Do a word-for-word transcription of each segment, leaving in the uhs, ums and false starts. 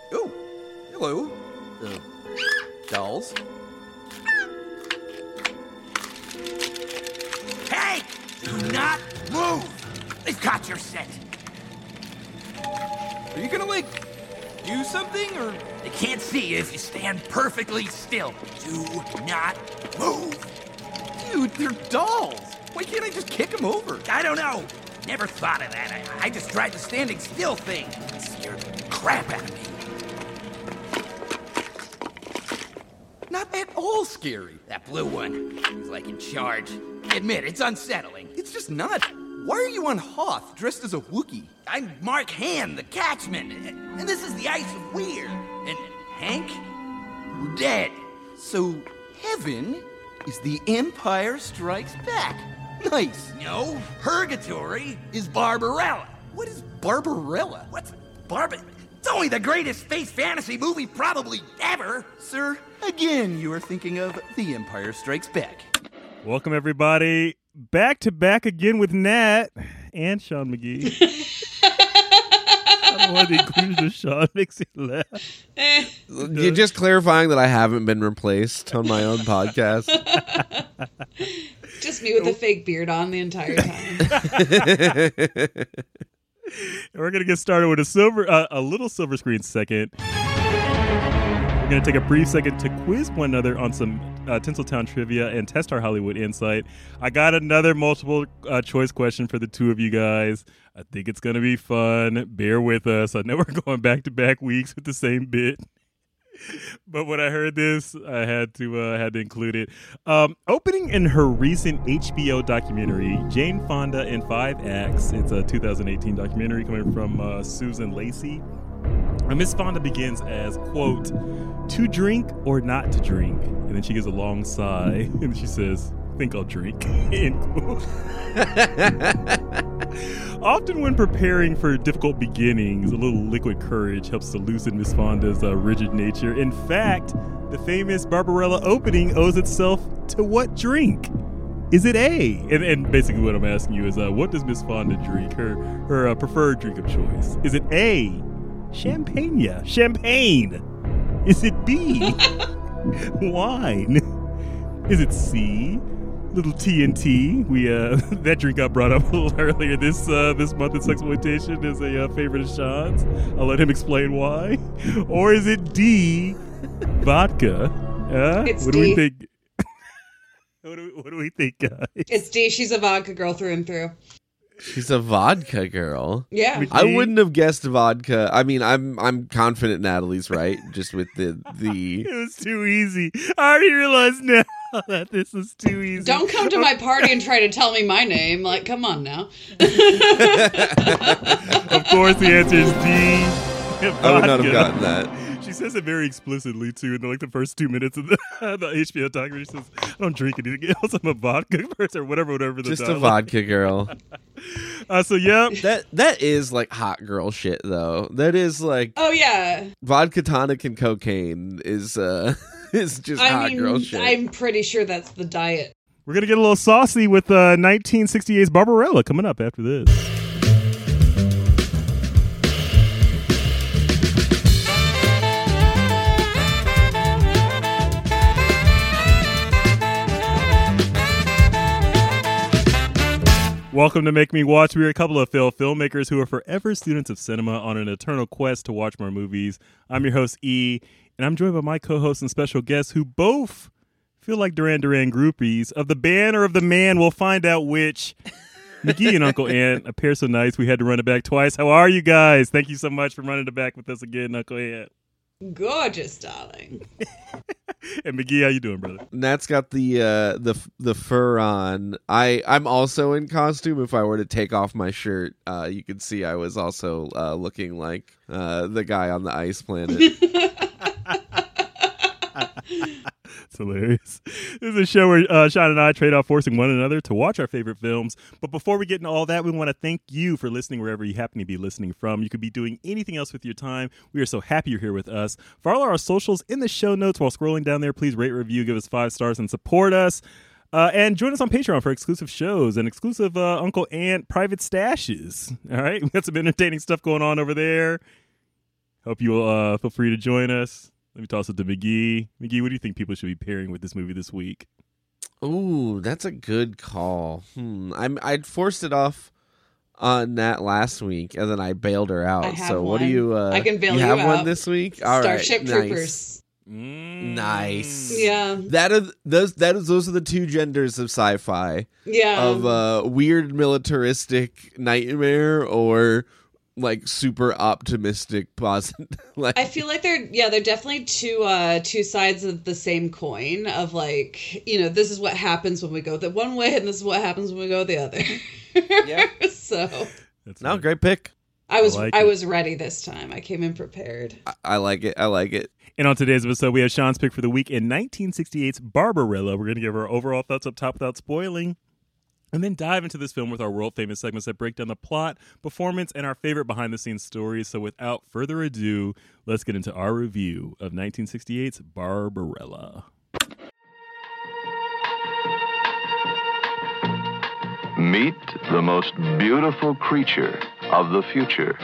Oh, hello. Uh, dolls. Hey! Do not move! They've got your scent. Are you gonna, like, do something, or...? They can't see you if you stand perfectly still. Do not move! Dude, they're dolls! Why can't I just kick them over? I don't know. Never thought of that. I, I just tried the standing still thing. It scared the crap out of me. Not at all scary. That blue one, he's like in charge. Admit, it's unsettling. It's just not. Why are you on Hoth, dressed as a Wookiee? I'm Mark Hand, the catchman. And this is the Ice of Weir. And Hank, we're dead. So, heaven is the Empire Strikes Back. Nice. No, Purgatory is Barbarella. What is Barbarella? What's Barbar... It's only the greatest space fantasy movie probably ever. Sir, again, you are thinking of The Empire Strikes Back. Welcome, everybody. Back to back again with Nat and Sean McGee. I don't know why the inclusion of Sean makes you laugh. Eh. You're just clarifying that I haven't been replaced on my own podcast. Just me with a fake beard on the entire time. We're going to get started with a silver, uh, a little silver screen second. We're going to take a brief second to quiz one another on some uh, Tinseltown trivia and test our Hollywood insight. I got another multiple uh, choice question for the two of you guys. I think it's going to be fun. Bear with us. I know we're going back to back weeks with the same bit. But when I heard this, I had to uh, had to include it. Um, opening in her recent H B O documentary, Jane Fonda in Five Acts. It's a two thousand eighteen documentary coming from uh, Susan Lacey. And Miss Fonda begins as, quote, "to drink or not to drink." And then she gives a long sigh and she says, "think I'll drink." End quote. Often when preparing for difficult beginnings, a little liquid courage helps to loosen Miss Fonda's uh, rigid nature. In fact, the famous Barbarella opening owes itself to what drink? Is it A? And, and basically what I'm asking you is, uh, what does Miss Fonda drink? Her, her uh, preferred drink of choice. Is it A, champagne? Champagne. Is it B, wine? Is it C, little T N T? We uh, that drink got brought up a little earlier this uh, this month in Sexploitation is a uh, favorite of Sean's. I'll let him explain why. Or is it D, vodka? Uh, It's what D. do we think? what, do we, what do we think, guys? It's D. She's a vodka girl through and through. She's a vodka girl. Yeah. Would I you- wouldn't have guessed vodka. I mean, I'm I'm confident Natalie's right, just with the the. It was too easy. I already realized now that this is too easy. Don't come to my party and try to tell me my name. Like, come on now. Of course, the answer is D. I would not have vodka. gotten that. She says it very explicitly too in the, like the first two minutes of the, the H B O documentary. She says, "I don't drink anything else. I'm a vodka person," or whatever, whatever. The Just a dialogue. vodka girl. Uh, so yeah, That that is like hot girl shit though. That is like Oh, yeah. vodka tonic and cocaine is uh is just I hot mean, girl shit. I'm pretty sure that's the diet. we're gonna get a little saucy with uh, nineteen sixty-eight's Barbarella coming up after this. Welcome to Make Me Watch. We are a couple of film filmmakers who are forever students of cinema on an eternal quest to watch more movies. I'm your host, E, and I'm joined by my co-hosts and special guests who both feel like Duran Duran groupies. Of the band or of the man, we'll find out which. McGee and Uncle Ant, a pair so nice we had to run it back twice. How are you guys? Thank you so much for running it back with us again, Uncle Ant. Gorgeous, darling. And McGee, how you doing, brother? Nat's got the uh, the the fur on. I I'm also in costume. If I were to take off my shirt, uh, you could see I was also uh, looking like uh, the guy on the ice planet. It's hilarious. This is a show where uh, Sean and I trade off forcing one another to watch our favorite films. But before we get into all that, we want to thank you for listening wherever you happen to be listening from. You could be doing anything else with your time. We are so happy you're here with us. For all our socials in the show notes while scrolling down there, please rate, review, give us five stars, and support us. Uh, and join us on Patreon for exclusive shows and exclusive uh, Uncle Ant private stashes. All right? We got some entertaining stuff going on over there. Hope you'll uh, feel free to join us. Let me toss it to McGee. McGee, what do you think people should be pairing with this movie this week? Ooh, that's a good call. Hmm. I'm I'd forced it off on Nat last week, and then I bailed her out. I have so what one. do you? Uh, I can bail you you have out. one this week. All right, Starship nice. Troopers. Mm. Nice. Yeah. That are those. That is those are the two genders of sci-fi. Yeah. Of uh, weird militaristic nightmare or like super optimistic positive. like, I feel like they're yeah they're definitely two uh two sides of the same coin of like, you know, this is what happens when we go the one way and this is what happens when we go the other. Yeah. So That's no, right. great pick. I was I like I, it. was ready this time. I came in prepared. I, I like it. I like it. And on today's episode, we have Sean's pick for the week in nineteen sixty-eight's Barbarella. We're going to give our overall thoughts up top without spoiling, and then dive into this film with our world-famous segments that break down the plot, performance, and our favorite behind-the-scenes stories. So without further ado, let's get into our review of nineteen sixty-eight's Barbarella. Meet the most beautiful creature of the future.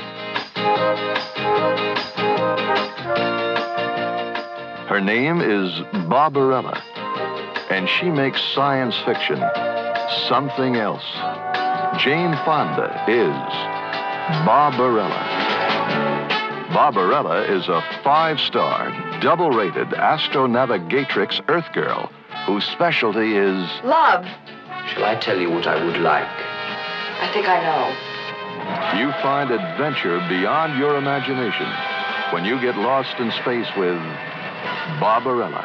Her name is Barbarella, and she makes science fiction something else. Jane Fonda is Barbarella. Barbarella is a five-star, double-rated astronavigatrix Earth girl whose specialty is Love. Shall I tell you what I would like? I think I know. you find adventure beyond your imagination when you get lost in space with Barbarella.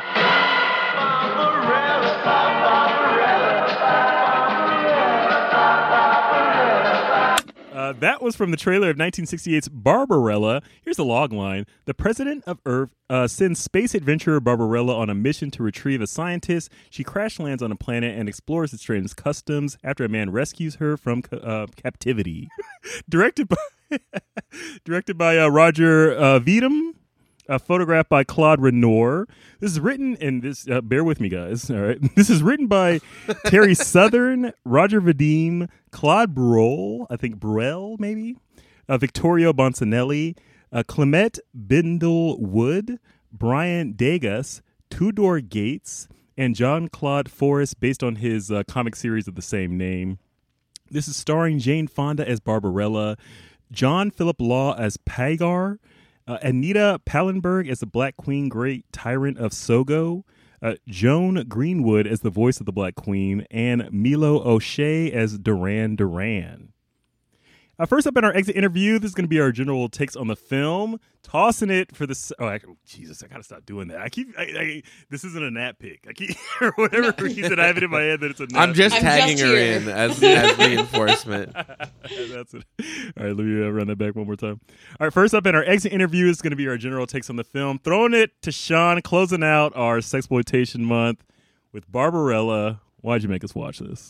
Uh, that was from the trailer of nineteen sixty-eight's Barbarella. Here's the log line. The president of Earth uh, sends space adventurer Barbarella on a mission to retrieve a scientist. She crash lands on a planet and explores its strange customs after a man rescues her from ca- uh, captivity. directed by directed by uh, Roger uh, Veedham. Uh, photographed by Claude Renoir. This is written, and this, uh, bear with me, guys. All right, this is written by Terry Southern, Roger Vadim, Claude Bruel, I think Bruel, maybe, uh, Victorio Bonsanelli, uh, Clement Bindle Wood, Brian Degas, Tudor Gates, and John Claude Forrest, based on his uh, comic series of the same name. This is starring Jane Fonda as Barbarella, John Philip Law as Pagar, Uh, Anita Pallenberg as the Black Queen, Great Tyrant of Sogo, uh, Joan Greenwood as the voice of the Black Queen, and Milo O'Shea as Duran Duran. Uh, first up in our exit interview, this is going to be our general takes on the film. Tossing it for the... Oh, I, Jesus, I got to stop doing that. I keep... I, I, this isn't a Nat pick. I keep... For whatever reason, I have it in my head that it's a Nat I'm just I'm tagging just her here. in as, as reinforcement. That's it. All right, let me uh, run that back one more time. All right, first up in our exit interview is going to be our general takes on the film. Throwing it to Sean, closing out our Sexploitation Month with Barbarella. Why'd you make us watch this?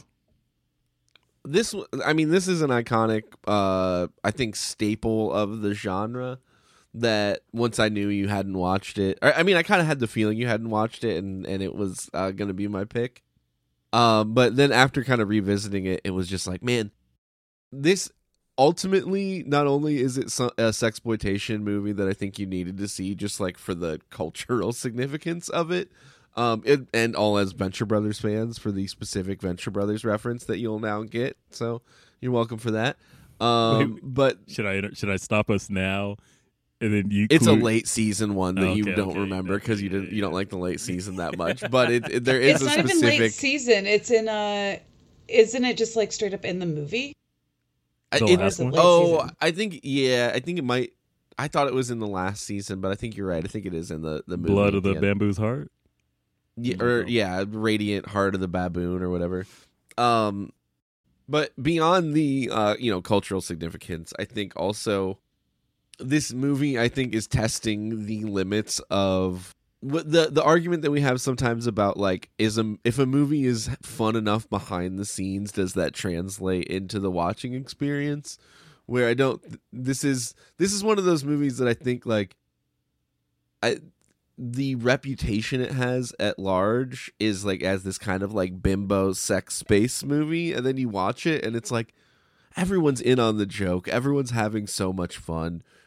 This, I mean, this is an iconic, uh, I think, staple of the genre. That once I knew you hadn't watched it, or, I mean, I kind of had the feeling you hadn't watched it, and, and it was uh, going to be my pick. Um, but then after kind of revisiting it, it was just like, man, this ultimately not only is it so- a sexploitation movie that I think you needed to see, just like for the cultural significance of it. Um, it, and all as Venture Brothers fans for the specific Venture Brothers reference that you'll now get. So you're welcome for that. Um, Wait, but Should I should I stop us now? And then you. it's a clue- late season one that Okay, you don't okay, remember because you okay, didn't, you don't yeah. like the late season that much. But it, it there is It's a not even specific. late season. It's in a. Isn't it just like straight up in the movie? I- The it- last one? oh, season? I think yeah, I think it might. I thought it was in the last season, but I think you're right. I think it is in the the movie. Blood at of the end. Bamboo's Heart. Yeah, or yeah, Radiant Heart of the Baboon or whatever. Um, but beyond the uh, you know, cultural significance, I think also this movie I think is testing the limits of what the the argument that we have sometimes about like is a if a movie is fun enough behind the scenes, does that translate into the watching experience? Where I don't. This is this is one of those movies that I think like I. the reputation it has at large is like as this kind of like bimbo sex space movie, and then you watch it and it's like everyone's in on the joke, everyone's having so much fun,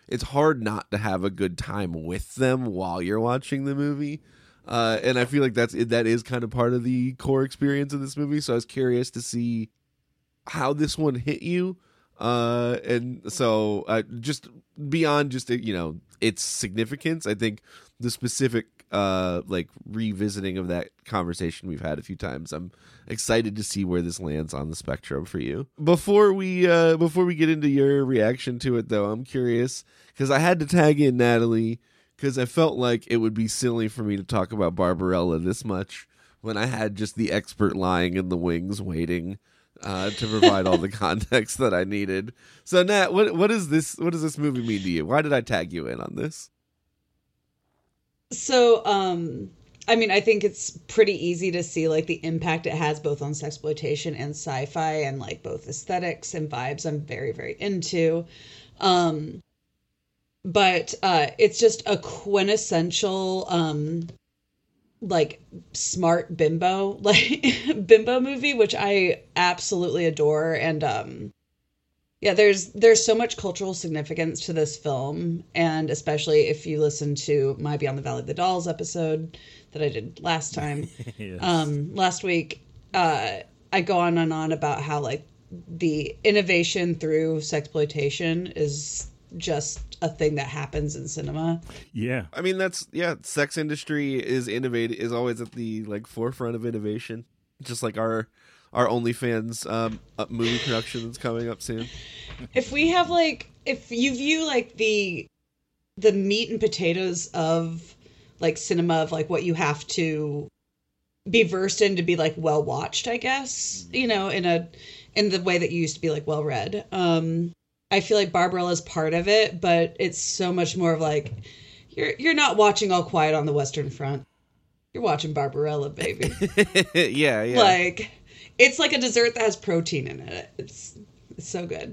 it's hard not to have a good time with them while you're watching the movie. Uh, and I feel like that's that is kind of part of the core experience of this movie. So I was curious to see how this one hit you. Uh, and so uh, just beyond just, you know, its significance, I think the specific uh, like revisiting of that conversation we've had a few times, I'm excited to see where this lands on the spectrum for you. Before we uh, before we get into your reaction to it, though, I'm curious because I had to tag in Natalie because I felt like it would be silly for me to talk about Barbarella this much when I had just the expert lying in the wings waiting uh, to provide all the context that I needed. So, Nat, what what is this? What does this movie mean to you? Why did I tag you in on this? So, um, I mean, I think it's pretty easy to see like the impact it has both on sexploitation and sci-fi, and like both aesthetics and vibes I'm very, very into. Um, but uh, it's just a quintessential um, like smart bimbo, like bimbo movie, which I absolutely adore. And um, yeah, there's there's so much cultural significance to this film, and especially if you listen to my Beyond the Valley of the Dolls episode that I did last time, Yes. um, last week, uh, I go on and on about how like the innovation through sexploitation is just a thing that happens in cinema. Yeah. I mean, that's yeah. Sex industry is innovate is always at the like forefront of innovation, just like our our OnlyFans um, uh, movie production that's coming up soon. If we have like, if you view like the the meat and potatoes of like cinema, of like what you have to be versed in to be like well watched, I guess, you know, in a in the way that you used to be like well read. Um, I feel like Barbarella is part of it, but it's so much more of like you're you're not watching All Quiet on the Western Front. You're watching Barbarella, baby. yeah, yeah. Like it's like a dessert that has protein in it. It's it's so good.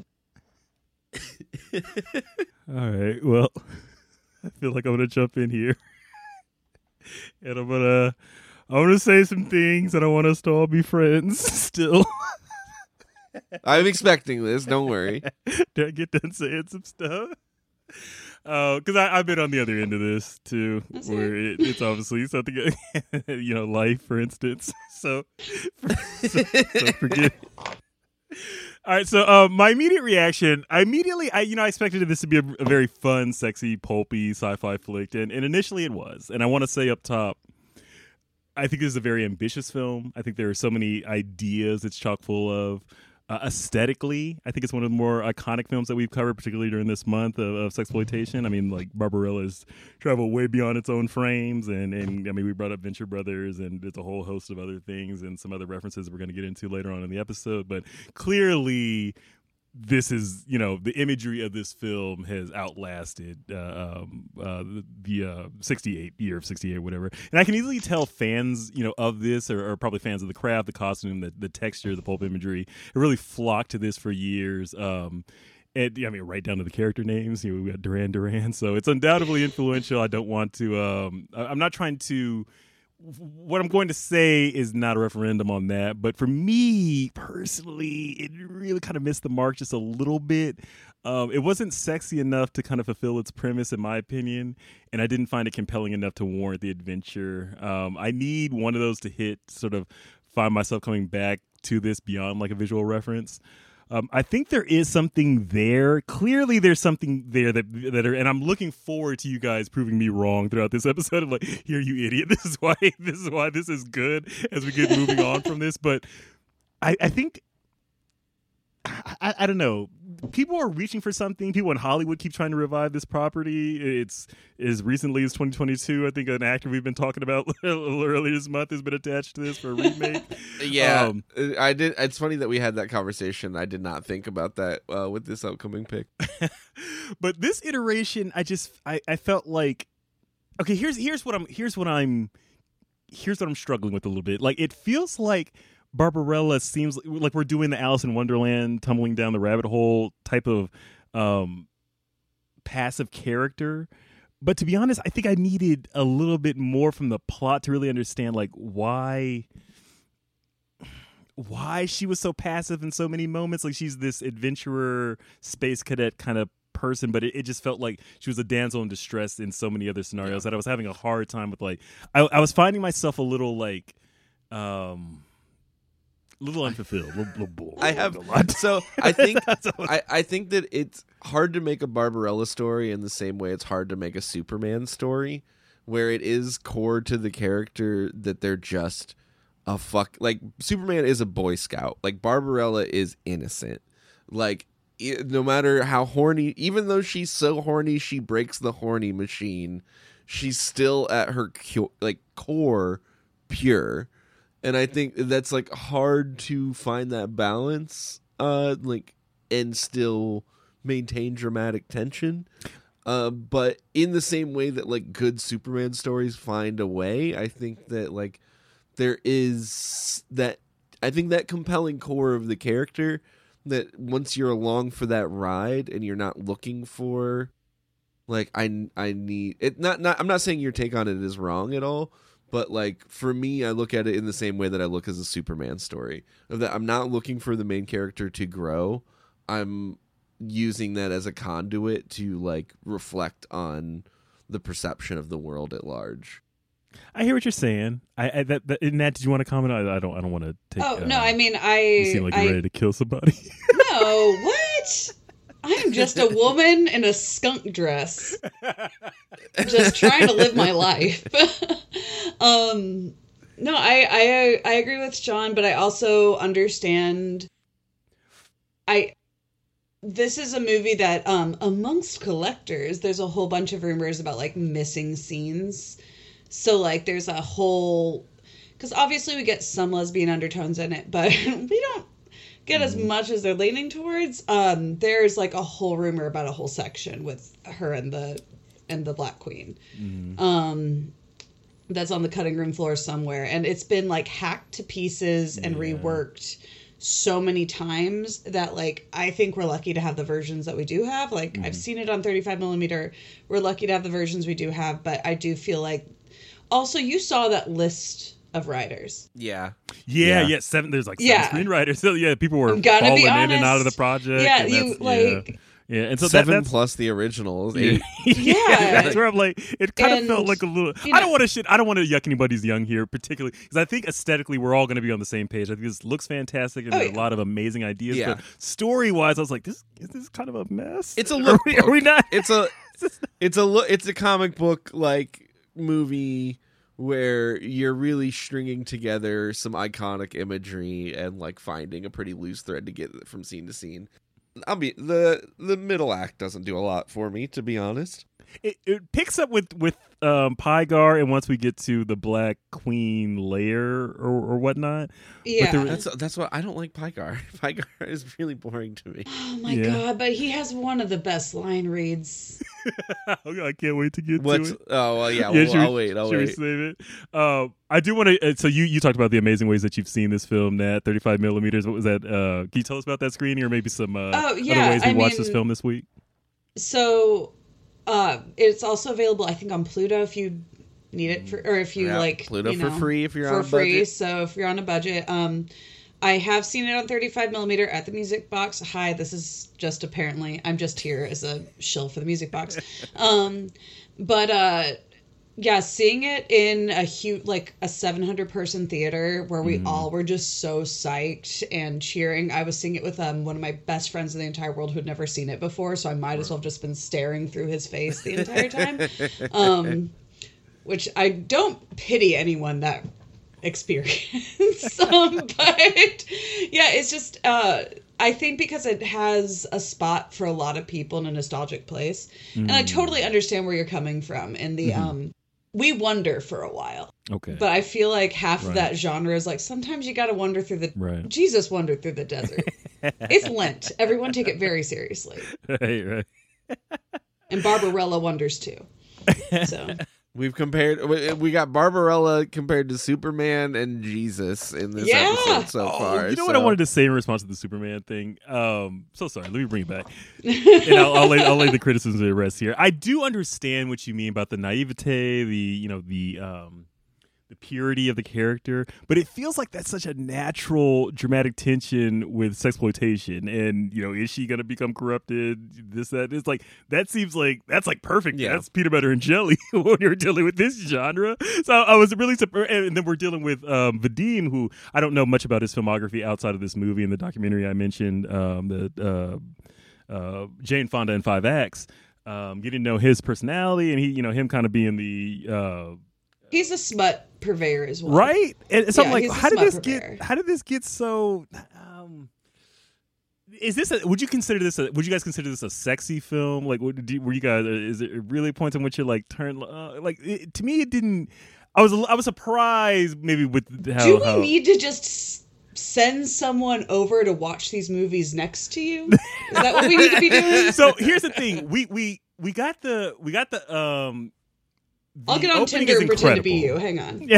All right. Well, I feel like I'm gonna jump in here, and I'm gonna I'm gonna say some things, and I want us to all be friends still. I'm expecting this. Don't worry. Did I get done saying some stuff? Because uh, I've been on the other end of this too, That's where it, it's obviously something, you know, life, for instance. So, so, so forget. All right, so uh, my immediate reaction, I immediately, I you know, I expected this to be a, a very fun, sexy, pulpy sci-fi flick, and, and initially it was. And I want to say up top, I think this is a very ambitious film. I think there are so many ideas it's chock full of. Uh, aesthetically, I think it's one of the more iconic films that we've covered, particularly during this month of, of sexploitation. I mean, like Barbarella's traveled way beyond its own frames, and, and I mean, we brought up Venture Brothers, and it's a whole host of other things and some other references we're going to get into later on in the episode. But clearly, this is, you know, the imagery of this film has outlasted uh, um, uh, the, the uh, sixty-eight, year of sixty-eight, whatever. And I can easily tell fans, you know, of this, or, or probably fans of the craft, the costume, the, the texture, the pulp imagery, have really flocked to this for years. Um, and I mean, right down to the character names. You know, we got Duran Duran, so it's undoubtedly influential. I don't want to. Um, I'm not trying to. What I'm going to say is not a referendum on that, but for me personally, it really kind of missed the mark just a little bit. Um, it wasn't sexy enough to kind of fulfill its premise, in my opinion, and I didn't find it compelling enough to warrant the adventure. Um, I need one of those to hit, sort of find myself coming back to this beyond like a visual reference. Um, I think there is something there. Clearly, there's something there that that are, and I'm looking forward to you guys proving me wrong throughout this episode. Of like, here, you idiot! This is why this is why this is good as we get moving on from this. But I, I think I, I don't know. People are reaching for something. People in Hollywood keep trying to revive this property. It's as recently as twenty twenty-two. I think an actor we've been talking about a little earlier this month has been attached to this for a remake. Yeah, um, I did. It's funny that we had that conversation. I did not think about that uh, with this upcoming pick. But this iteration, I just I, I felt like, okay, here's here's what I'm here's what I'm here's what I'm struggling with a little bit. Like, it feels like Barbarella seems like we're doing the Alice in Wonderland tumbling down the rabbit hole type of um, passive character. But to be honest, I think I needed a little bit more from the plot to really understand like why why she was so passive in so many moments. Like, she's this adventurer, space cadet kind of person, but it, it just felt like she was a damsel in distress in so many other scenarios that I was having a hard time with. Like, I, I was finding myself a little like, um, a little unfulfilled. A little, little bored. I have so I think I, I think that it's hard to make a Barbarella story in the same way it's hard to make a Superman story, where it is core to the character that they're just a fuck. Like Superman is a Boy Scout. Like Barbarella is innocent. Like it, no matter how horny, even though she's so horny she breaks the horny machine, she's still at her cu- like core pure. And I think that's like hard to find that balance, uh, like, and still maintain dramatic tension. Uh, but in the same way that like good Superman stories find a way, I think that like there is that. I think that compelling core of the character that once you're along for that ride and you're not looking for, like, I I need it. Not not. I'm not saying your take on it is wrong at all. But, like, for me, I look at it in the same way that I look as a Superman story. Of that I'm not looking for the main character to grow. I'm using that as a conduit to, like, reflect on the perception of the world at large. I hear what you're saying. I, I that, that Nat, did you want to comment? I, I don't. I don't want to take. Oh uh, no, I mean, I. You seem like you're I, ready to kill somebody. No, what? I'm just a woman in a skunk dress, just trying to live my life. um, no, I, I I agree with John, but I also understand. I this is a movie that, um, amongst collectors, there's a whole bunch of rumors about like missing scenes. So like, there's a whole, because obviously we get some lesbian undertones in it, but we don't get as much as they're leaning towards. Um, there's like a whole rumor about a whole section with her and the and the Black Queen. Mm-hmm. Um, that's on the cutting room floor somewhere, and it's been like hacked to pieces and yeah. reworked so many times that like I think we're lucky to have the versions that we do have. Like mm-hmm. I've seen it on thirty-five millimeter. We're lucky to have the versions we do have, but I do feel like also you saw that list of writers. Yeah. Yeah, yeah, seven. There's like seven yeah. screenwriters. So yeah, people were I'm gonna falling be in honest. and out of the project. Yeah, and you that's, like. Yeah. Yeah, and so seven that, that's, plus the originals. Yeah, yeah. that's where I'm like, it kind and, of felt like a little. You know, I don't want to shit. I don't want to yuck anybody's young here, particularly because I think aesthetically we're all going to be on the same page. I think this looks fantastic and oh, there's yeah. a lot of amazing ideas. Yeah. But story wise, I was like, this is this kind of a mess. It's a look. Are we, are we not? It's a. It's a look. It's a comic book like movie where you're really stringing together some iconic imagery and like finding a pretty loose thread to get from scene to scene. I'll be the the middle act doesn't do a lot for me, to be honest. It, it picks up with with um, Pygar, and once we get to the Black Queen lair or, or whatnot. Yeah, there, that's that's what I don't like. Pygar. Pygar is really boring to me. Oh my yeah. god! But he has one of the best line reads. I can't wait to get What's, to it. Oh well, yeah. yeah well, we, I'll wait. I'll should wait. we save it? Uh, I do want to. Uh, so you you talked about the amazing ways that you've seen this film. That thirty-five millimeters. What was that? Uh, can you tell us about that screening, or maybe some uh, oh, yeah, other ways we I watched mean, this film this week? So, uh, it's also available, I think, on Pluto if you need it for, or if you Yeah, like Pluto you know, for free if you're for on a free. budget. So if you're on a budget, um, I have seen it on thirty-five millimeter at the Music Box. Hi, this is just apparently I'm just here as a shill for the Music Box, um, but uh, yeah, seeing it in a huge like a seven hundred person theater where we mm. all were just so psyched and cheering. I was seeing it with um one of my best friends in the entire world who'd never seen it before, so I might as well have just been staring through his face the entire time. um, which I don't pity anyone that experience, um, but yeah, it's just uh, I think because it has a spot for a lot of people in a nostalgic place, mm. and I totally understand where you're coming from. In the mm-hmm. um, we wonder for a while, okay, but I feel like half right. of that genre is like sometimes you got to wander through the right. Jesus wandered through the desert. It's Lent. Everyone take it very seriously. Right, right. And Barbarella wonders too. So. We've compared. We got Barbarella compared to Superman and Jesus in this yeah. episode so oh, far. You know so. what I wanted to say in response to the Superman thing? Um, so sorry. Let me bring it back, and I'll, I'll, lay, I'll lay the criticism to rest here. I do understand what you mean about the naivete, the you know the um, the purity of the character, but it feels like that's such a natural dramatic tension with sexploitation. And you know, is she gonna become corrupted? This, that. It's like that seems like that's like perfect. Yeah. That's peanut butter and jelly when you're dealing with this genre. So I was really surprised. And then we're dealing with um, Vadim, who I don't know much about his filmography outside of this movie and the documentary I mentioned, um, the uh, uh, Jane Fonda in Five Acts. Um, getting to know his personality and he, you know, him kind of being the. Uh, He's a smut purveyor as well, right? And so Yeah, I'm like, he's a how did smut this purveyor. get? How did this get so? Um, is this? A, would you consider this? A, would you guys consider this a sexy film? Like, what, do, were you guys? Is it really points in which you're like turn? Uh, like, it, to me, it didn't. I was. I was surprised maybe with how. Do we how, need to just s- send someone over to watch these movies next to you? Is that what we need to be doing? So here's the thing: we we we got the we got the um. I'll The get on opening Tinder is and pretend to be you. incredible. Hang on. Yeah.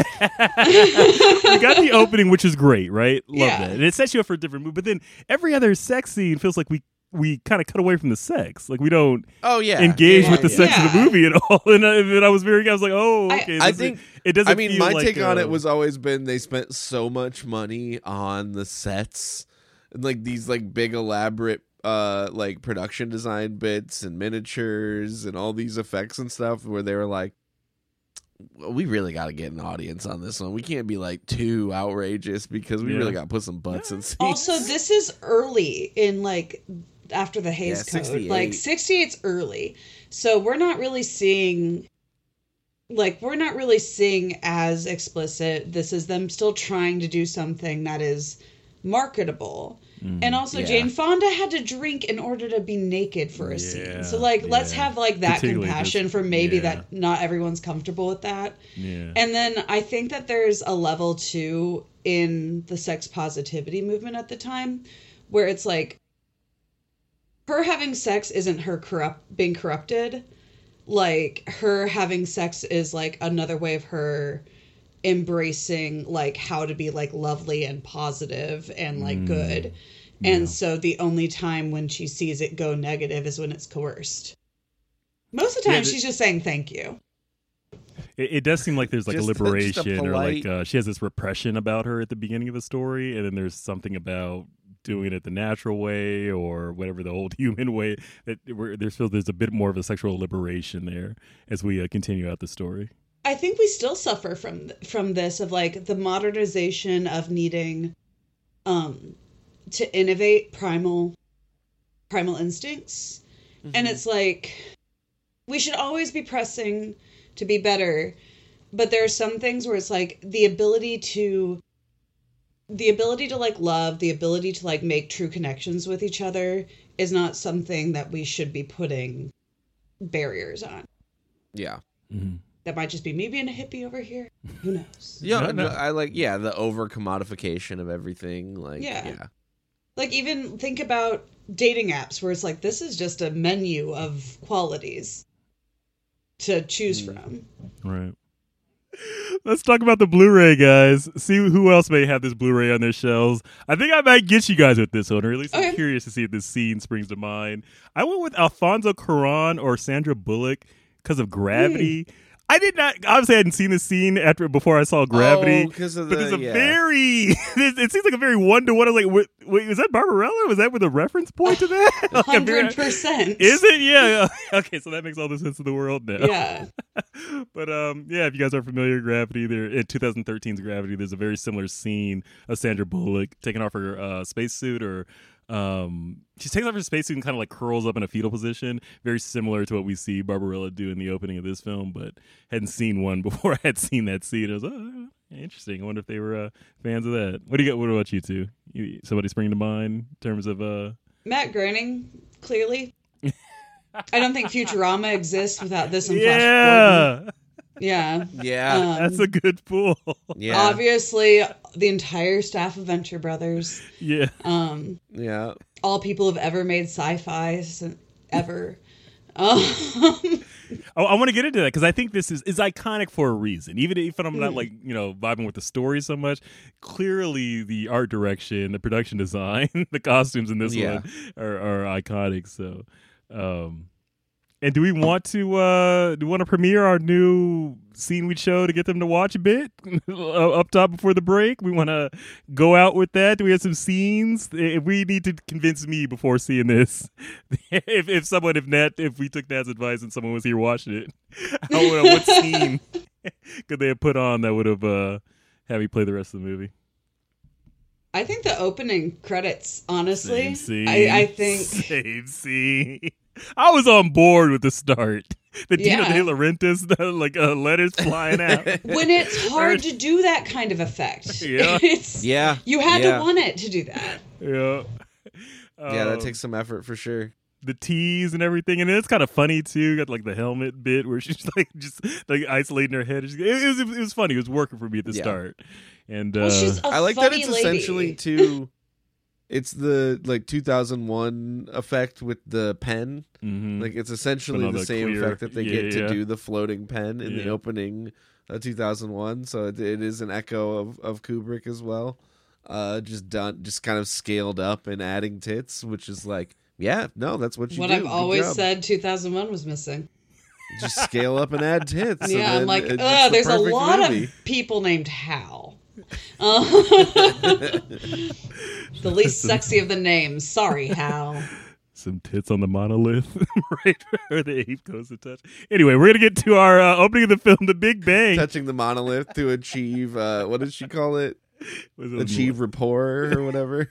We got the opening, which is great, right? Love Yeah. that. And it sets you up for a different move. But then every other sex scene feels like we we kind of cut away from the sex. Like we don't Oh yeah, engage yeah, with the yeah. sex of the Yeah. movie at all. And, I, and then I was very, I was like, oh, I- okay. I this think- is- it doesn't I mean, feel my like, take on uh, it was always been they spent so much money on the sets and like these like big elaborate uh like production design bits and miniatures and all these effects and stuff where they were like, well, we really got to get an audience on this one. We can't be like too outrageous because we Yeah. really got to put some butts in seats. Also, this is early in like after the Hays Yeah, Code. sixty-eight. Like sixty-eight's early. So we're not really seeing like we're not really seeing as explicit. This is them still trying to do something that is marketable. And also yeah. Jane Fonda had to drink in order to be naked for a Yeah, scene. So like let's yeah. have like that Particularly compassion this- for maybe yeah. that not everyone's comfortable with that. Yeah. And then I think that there's a level too in the sex positivity movement at the time where it's like her having sex isn't her corrupt being corrupted. Like her having sex is like another way of her embracing like how to be like lovely and positive and like good. And so the only time when she sees it go negative is when it's coerced. Most of the time Yeah, the- she's just saying thank you. It, it does seem like there's like Just- a just a liberation or like polite- uh, she has this repression about her at the beginning of the story, and then there's something about doing it the natural way or whatever the old human way that where there's feels there's a bit more of a sexual liberation there as we uh, continue out the story. I think we still suffer from from this of like the modernization of needing um to innovate primal primal instincts. And it's like we should always be pressing to be better, but there are some things where it's like the ability to the ability to like love, the ability to like make true connections with each other is not something that we should be putting barriers on. Yeah. That might just be me being a hippie over here. Who knows? Yeah, No, no. I like yeah the over commodification of everything. Like Yeah. yeah, Like even think about dating apps where it's like this is just a menu of qualities to choose from. Right. Let's talk about the Blu-ray, guys. See who else may have this Blu-ray on their shelves. I think I might get you guys with this one, or at least I'm Okay. curious to see if this scene springs to mind. I went with Alfonso Cuarón or Sandra Bullock because of Gravity. I did not. Obviously, I hadn't seen this scene after before I saw Gravity. Oh, 'cause of but the- there's a yeah. very. It seems like a very one to one. Like, wait, wait, was that Barbarella? Was that with a reference point to that? Like a very- Hundred percent. Is it? Yeah. yeah. Okay, so that makes all the sense in the world now. Yeah. But um, yeah, if you guys are familiar with Gravity, there in twenty thirteen's Gravity, there's a very similar scene of Sandra Bullock taking off her uh, spacesuit, or um, she takes off her spacesuit and kind of like curls up in a fetal position, very similar to what we see Barbarella do in the opening of this film. But hadn't seen one before I had seen that scene. I was like, oh, interesting. I wonder if they were uh, fans of that. What do you got? What about you two? You, somebody spring to mind in terms of uh? Matt Groening, clearly. I don't think Futurama exists without this and Flash Gordon. Yeah, Yeah. yeah, Um, that's a good pull. yeah, Obviously, the entire staff of Venture Brothers. Yeah. Um, yeah. all people have ever made sci-fi since ever. Um, Oh, I want to get into that because I think this is, is iconic for a reason. Even if I'm not like, you know, vibing with the story so much, clearly the art direction, the production design, the costumes in this Yeah. one are, are iconic. So, um, And do we want to uh, do we want to premiere our new scene we show to get them to watch a bit up top before the break? We want to go out with that. Do we have some scenes? If we need to convince me before seeing this, if if someone if Nat if we took Nat's advice and someone was here watching it, how, what scene could they have put on that would have uh, had me play the rest of the movie? I think the opening credits, honestly. Same scene. I, I think. Same scene. I was on board with the start. The Dino Yeah. De Laurentiis, the, like uh, letters flying out. When it's hard to do that kind of effect. Yeah. It's, Yeah. You had yeah. to want it to do that. Yeah. Yeah, that Um, takes some effort for sure. the tease and everything, and it's kind of funny too. Got like the helmet bit where she's like just like isolating her head. It was it was funny. It was working for me at the Yeah. start, and uh, Well, she's a I like that funny it's lady. essentially too. It's the like two thousand one effect with the pen. mhm. Like it's essentially But on the the same clear- effect that they yeah, get to yeah. do the floating pen in the Yeah. opening of two thousand one. So it, it is an echo of, of Kubrick as well. Uh, just done, just kind of scaled up and adding tits, which is like, yeah, no, that's what you What do. I've Good always job. said two thousand one was missing. Just scale up and add tits. and Yeah, I'm then like, it's ugh, the there's a perfect lot movie. of people named Hal. Uh, the least sexy of the names. Sorry, Hal. Some tits on the monolith, right where the ape goes to touch. Anyway, we're gonna get to our uh, opening of the film, The Big Bang. Touching the monolith to achieve, uh, what did she call it? Was it Achieve rapport or whatever.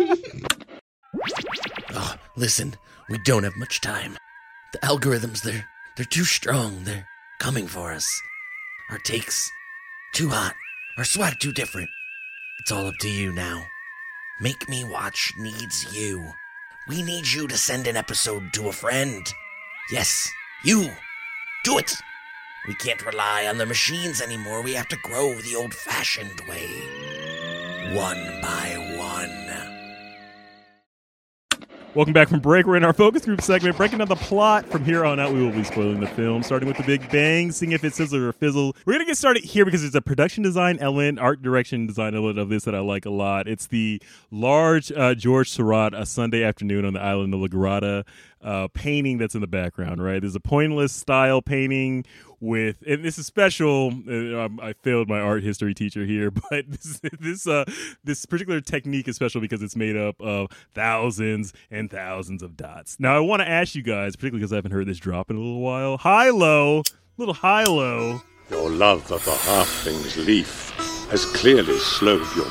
Oh, listen, we don't have much time. The algorithms, they're they're too strong. They're coming for us. Our takes too hot. Our swag too different. It's all up to you now. Make Me Watch needs you. We need you to send an episode to a friend. Yes, you. Do it. We can't rely on the machines anymore. We have to grow the old-fashioned way. One by one. Welcome back from break. We're in our focus group segment, breaking down the plot. From here on out, we will be spoiling the film, starting with The Big Bang, seeing if it sizzles or fizzle. We're going to get started here because there's a production design element, art direction design element of this that I like a lot. It's the large uh, George Seurat, A Sunday Afternoon on the Island of La Grata uh, painting that's in the background, right? There's a pointless style painting with, and this is special. Uh, I failed my art history teacher here, but this this uh this particular technique is special because it's made up of thousands and thousands of dots. Now, I want to ask you guys, particularly because I haven't heard this drop in a little while, high low, little high low. Your love of the halfling's leaf has clearly slowed your.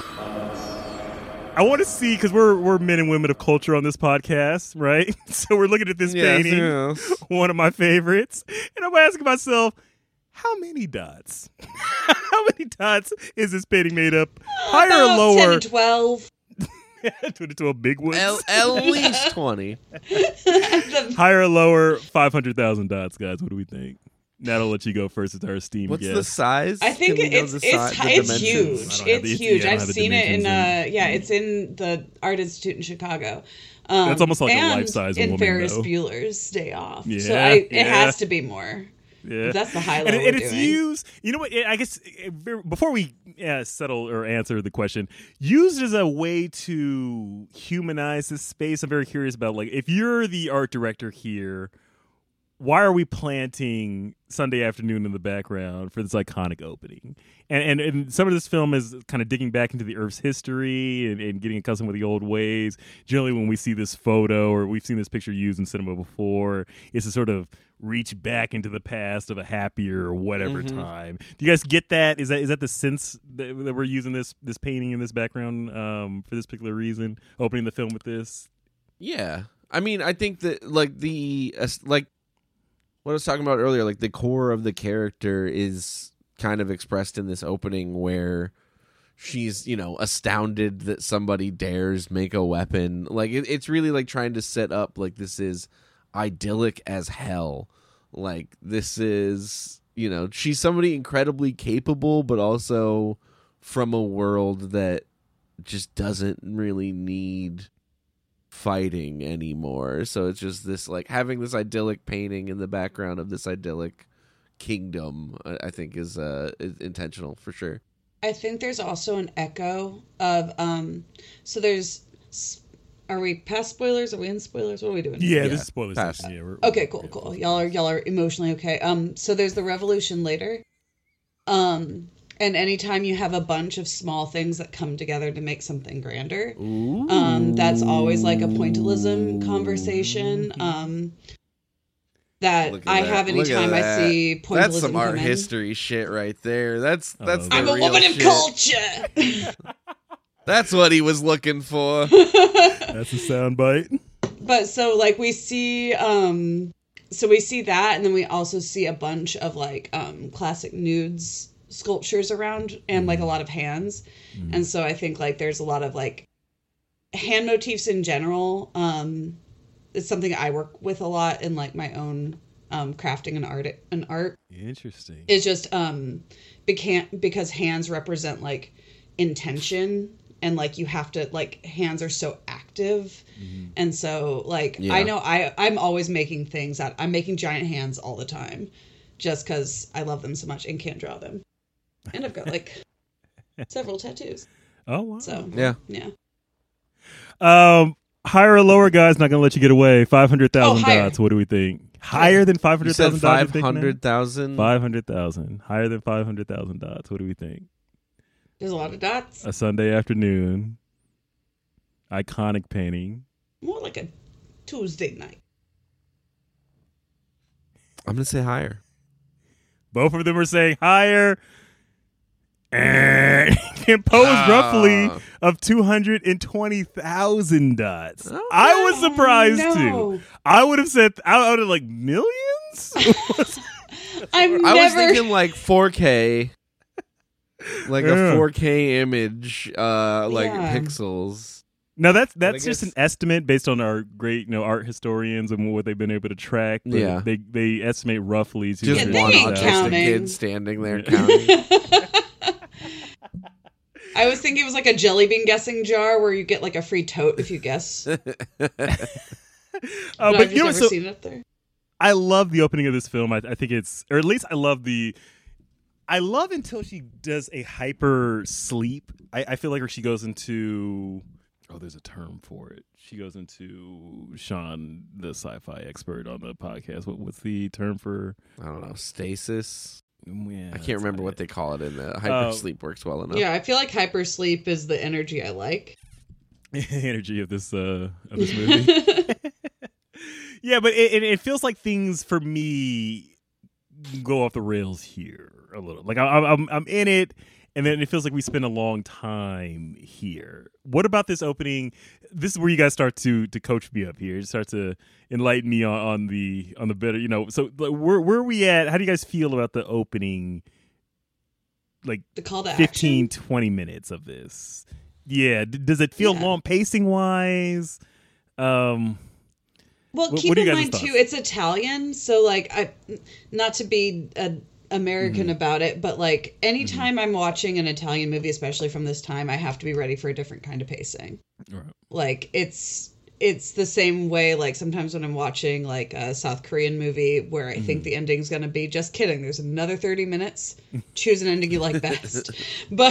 I want to see, because we're we're men and women of culture on this podcast, right? So we're looking at this Yes, painting, yes. one of my favorites, and I'm asking myself, how many dots? How many dots is this painting made up? Higher or About lower? ten to twelve. to, to a big one. At, at least twenty. Higher or lower? Five hundred thousand dots, guys. What do we think? Nat, I'll let you go first. It's our esteemed What's guest. the size? I think Can we know it's the it's si- it's, the it's dimensions? huge. I don't have It's the- huge. yeah, I don't I've have the seen it in dimensions uh yeah, it's in the Art Institute in Chicago. Um, That's almost like a and life-size in woman, Ferris though. Bueller's Day Off. so Yeah, I, it yeah. has to be more. Yeah. That's the high and, low it- and we're it's doing. used, you know what, I guess eh, very- before we uh, settle or answer the question, used as a way to humanize this space. I'm very curious about, like, if you're the art director here, why are we planting Sunday Afternoon in the background for this iconic opening? And, and and some of this film is kind of digging back into the Earth's history and, and getting accustomed with the old ways. Generally, when we see this photo or we've seen this picture used in cinema before, it's to sort of reach back into the past of a happier or whatever Mhm. time. Do you guys get that? Is that is that the sense that, that we're using this this painting in this background um, for this particular reason? Opening the film with this? Yeah. I mean, I think that, like, the, uh, like, what I was talking about earlier, like, the core of the character is kind of expressed in this opening where she's, you know, astounded that somebody dares make a weapon. Like, it, it's really, like, trying to set up, like, this is idyllic as hell. Like, this is, you know, she's somebody incredibly capable, but also from a world that just doesn't really need fighting anymore. So it's just this, like, having this idyllic painting in the background of this idyllic kingdom, I, I think is uh is intentional for sure. I think there's also an echo of um so there's Are we past spoilers? Are we in spoilers? What are we doing? Yeah, Yeah, this is spoilers. pass. Yeah, we're, Okay, cool, cool. Y'all are y'all are emotionally okay. Um, so there's the revolution later. Um, and anytime you have a bunch of small things that come together to make something grander, um, that's always like a pointillism conversation. Um, that Look at I that. have Look at anytime I that. see pointillism That's some art come in. history shit right there. That's that's. Oh, the I'm a real woman of shit. culture. That's what he was looking for. That's a soundbite. But so like we see um so we see that, and then we also see a bunch of like um classic nudes sculptures around, and like a lot of hands. Mm. And so I think like there's a lot of like hand motifs in general. Um it's something I work with a lot in like my own um crafting and art and art. Interesting. It's just um beca- because hands represent like intention. And like you have to like hands are so active, mm-hmm. and so like yeah. I know I I'm always making things out. I'm making giant hands all the time, just because I love them so much and can't draw them, and I've got like several tattoos. Oh wow! So yeah, yeah. Um, higher or lower, guys? Not gonna let you get away. Five hundred thousand Oh, higher. dots. What do we think? Higher than five you hundred said thousand. five hundred thousand. Five hundred thousand. Higher than five hundred thousand dots. What do we think? There's a lot of dots. A Sunday afternoon. Iconic painting. More like a Tuesday night. I'm gonna say higher. Both of them are saying higher. Composed Ah. roughly of two hundred twenty thousand dots. Oh, I was surprised no. too. I would have said out of like millions. I've I was never. thinking like four K, like Yeah. a four K image, uh, like Yeah. pixels. Now that's But I that's just guess- an estimate based on our great, you know, art historians and what they've been able to track. But Yeah. they they estimate roughly two Just Yeah, hundred they one ain't thousand. autistic counting. kid standing there Yeah. counting. I was thinking it was like a jelly bean guessing jar where you get like a free tote if you guess. Uh, But but I've you know, just so never seen it up there. I love the opening of this film. I, I think it's, or at least I love the. I love until she does a hyper sleep. I, I feel like her she goes into. Oh, there's a term for it. She goes into Sean, the sci-fi expert on the podcast. What, what's the term for? I don't know, stasis. Yeah, I can't remember what they call it in the hyper Uh, sleep works well enough. Yeah, I feel like hypersleep is the energy I like. energy of this uh of this movie. Yeah, but it, it it feels like things for me go off the rails here a little. Like I, I'm I'm in it, and then it feels like we spend a long time here. What about this opening? This is where you guys start to to coach me up here. Start to enlighten me on, on the on the better. You know, so like, where where are we at? How do you guys feel about the opening? Like The call to fifteen, action. twenty minutes of this. Yeah, d- does it feel Yeah. long pacing wise? Um. Well, What- keep what are in you guys' mind too, thoughts? it's Italian, so like I, not to be a American Mm-hmm. about it, but like anytime I'm watching an Italian movie, especially from this time, I have to be ready for a different kind of pacing. Right. Like it's it's the same way. Like sometimes when I'm watching like a South Korean movie where I Mm-hmm. think the ending's gonna be just kidding. There's another thirty minutes. Choose an ending you like best. But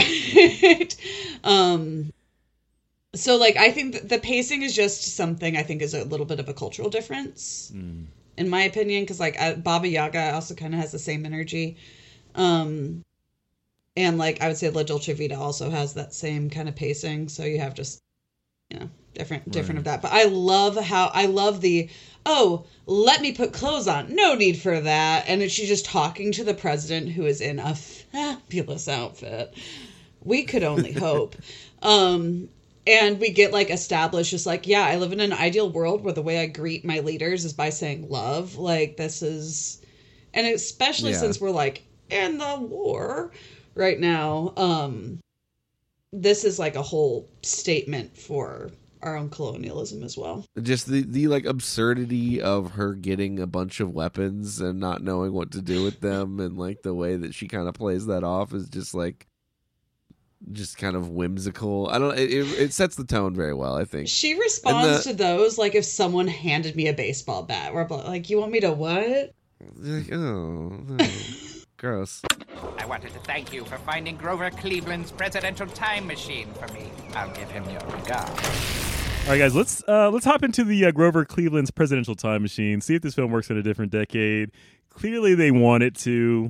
um. So, like, I think that the pacing is just something I think is a little bit of a cultural difference, Mm. in my opinion, because, like, I, Baba Yaga also kind of has the same energy. Um, and, like, I would say La Dolce Vita also has that same kind of pacing. So you have just, you know, different, different of that. But I love how, I love the, oh, let me put clothes on. No need for that. And then she's just talking to the president who is in a fabulous outfit. We could only hope. Um, And we get like established just like, yeah, I live in an ideal world where the way I greet my leaders is by saying love. Like this is, and especially Yeah. since we're like in the war right now, um, this is like a whole statement for our own colonialism as well. Just the, the like absurdity of her getting a bunch of weapons and not knowing what to do with them, and like the way that she kind of plays that off is just like just kind of whimsical. I don't it, it sets the tone very well, I think. She responds the- to those like if someone handed me a baseball bat, where I'm like, you want me to what? Like, oh, oh, gross. I wanted to thank you for finding Grover Cleveland's presidential time machine for me. I'll give him your regard. All right, guys, let's uh, let's hop into the uh, Grover Cleveland's presidential time machine. See if this film works in a different decade. Clearly, they want it to.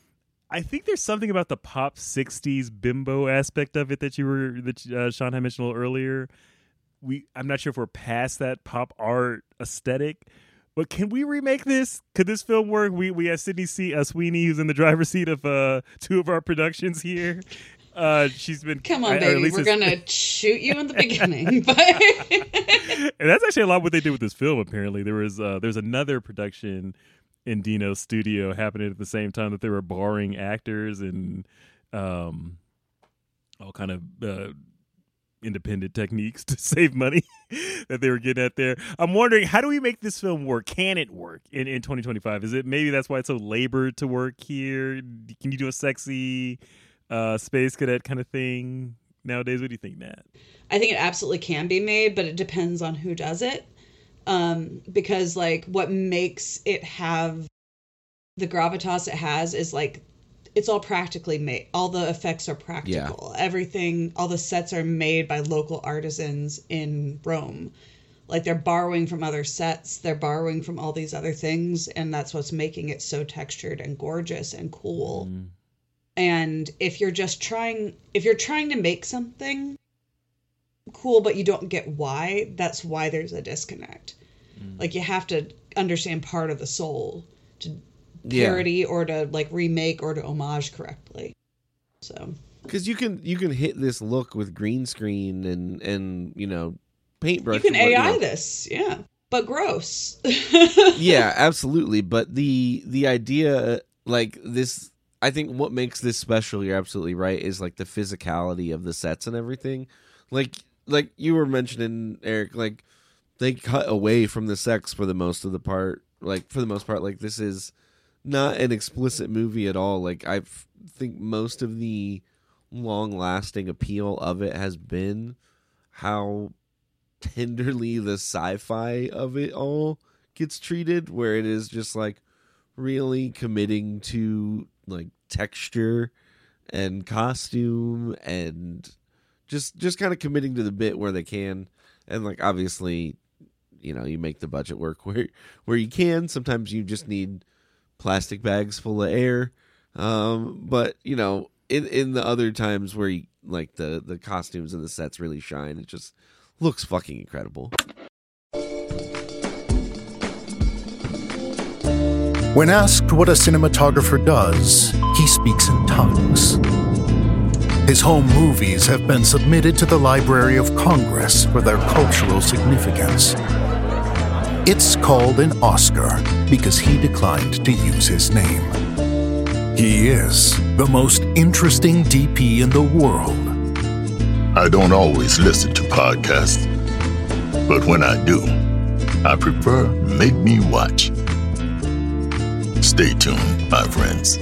I think there's something about the pop sixties bimbo aspect of it that you were that uh, Sean had mentioned a little earlier. We I'm not sure if we're past that pop art aesthetic, but can we remake this? Could this film work? We we have Sydney C, uh, Sweeney, who's in the driver's seat of uh, two of our productions here. Uh, she's been come on, I, baby. We're gonna shoot you in the beginning, but and that's actually a lot what they did with this film. Apparently, there was uh, there's another production in Dino's studio happening at the same time that they were borrowing actors and um, all kind of uh, independent techniques to save money that they were getting at there. I'm wondering, how do we make this film work? Can it work in, in twenty twenty-five? Is it maybe that's why it's so labored to work here? Can you do a sexy uh, space cadet kind of thing nowadays? What do you think, Nat? I think it absolutely can be made, but it depends on who does it. Um, because like what makes it have the gravitas it has is like it's all practically made. All the effects are practical. Yeah. Everything, all the sets are made by local artisans in Rome. Like they're borrowing from other sets, they're borrowing from all these other things, and that's what's making it so textured and gorgeous and cool. Mm. And if you're just trying, if you're trying to make something cool, but you don't get why, that's why there's a disconnect. Mm. Like you have to understand part of the soul to parody yeah. or to like remake or to homage correctly. So because you can you can hit this look with green screen and and you know paintbrush. You can A I you know. this, yeah, but gross. Yeah, absolutely. But the the idea, like this, I think what makes this special, you're absolutely right, is like the physicality of the sets and everything. Like like you were mentioning, Eric, like they cut away from the sex for the most of the part. Like for the most part, like this is not an explicit movie at all. Like I think most of the long-lasting appeal of it has been how tenderly the sci-fi of it all gets treated, where it is just like really committing to like texture and costume and just just kind of committing to the bit where they can. And like obviously, you know, you make the budget work where where you can. Sometimes you just need plastic bags full of air, um, but you know, in in the other times where you, like the the costumes and the sets really shine, it just looks fucking incredible. When asked what a cinematographer does, he speaks in tongues. His home movies have been submitted to the Library of Congress for their cultural significance. It's called an Oscar because he declined to use his name. He is the most interesting D P in the world. I don't always listen to podcasts, but when I do, I prefer Make Me Watch. Stay tuned, my friends.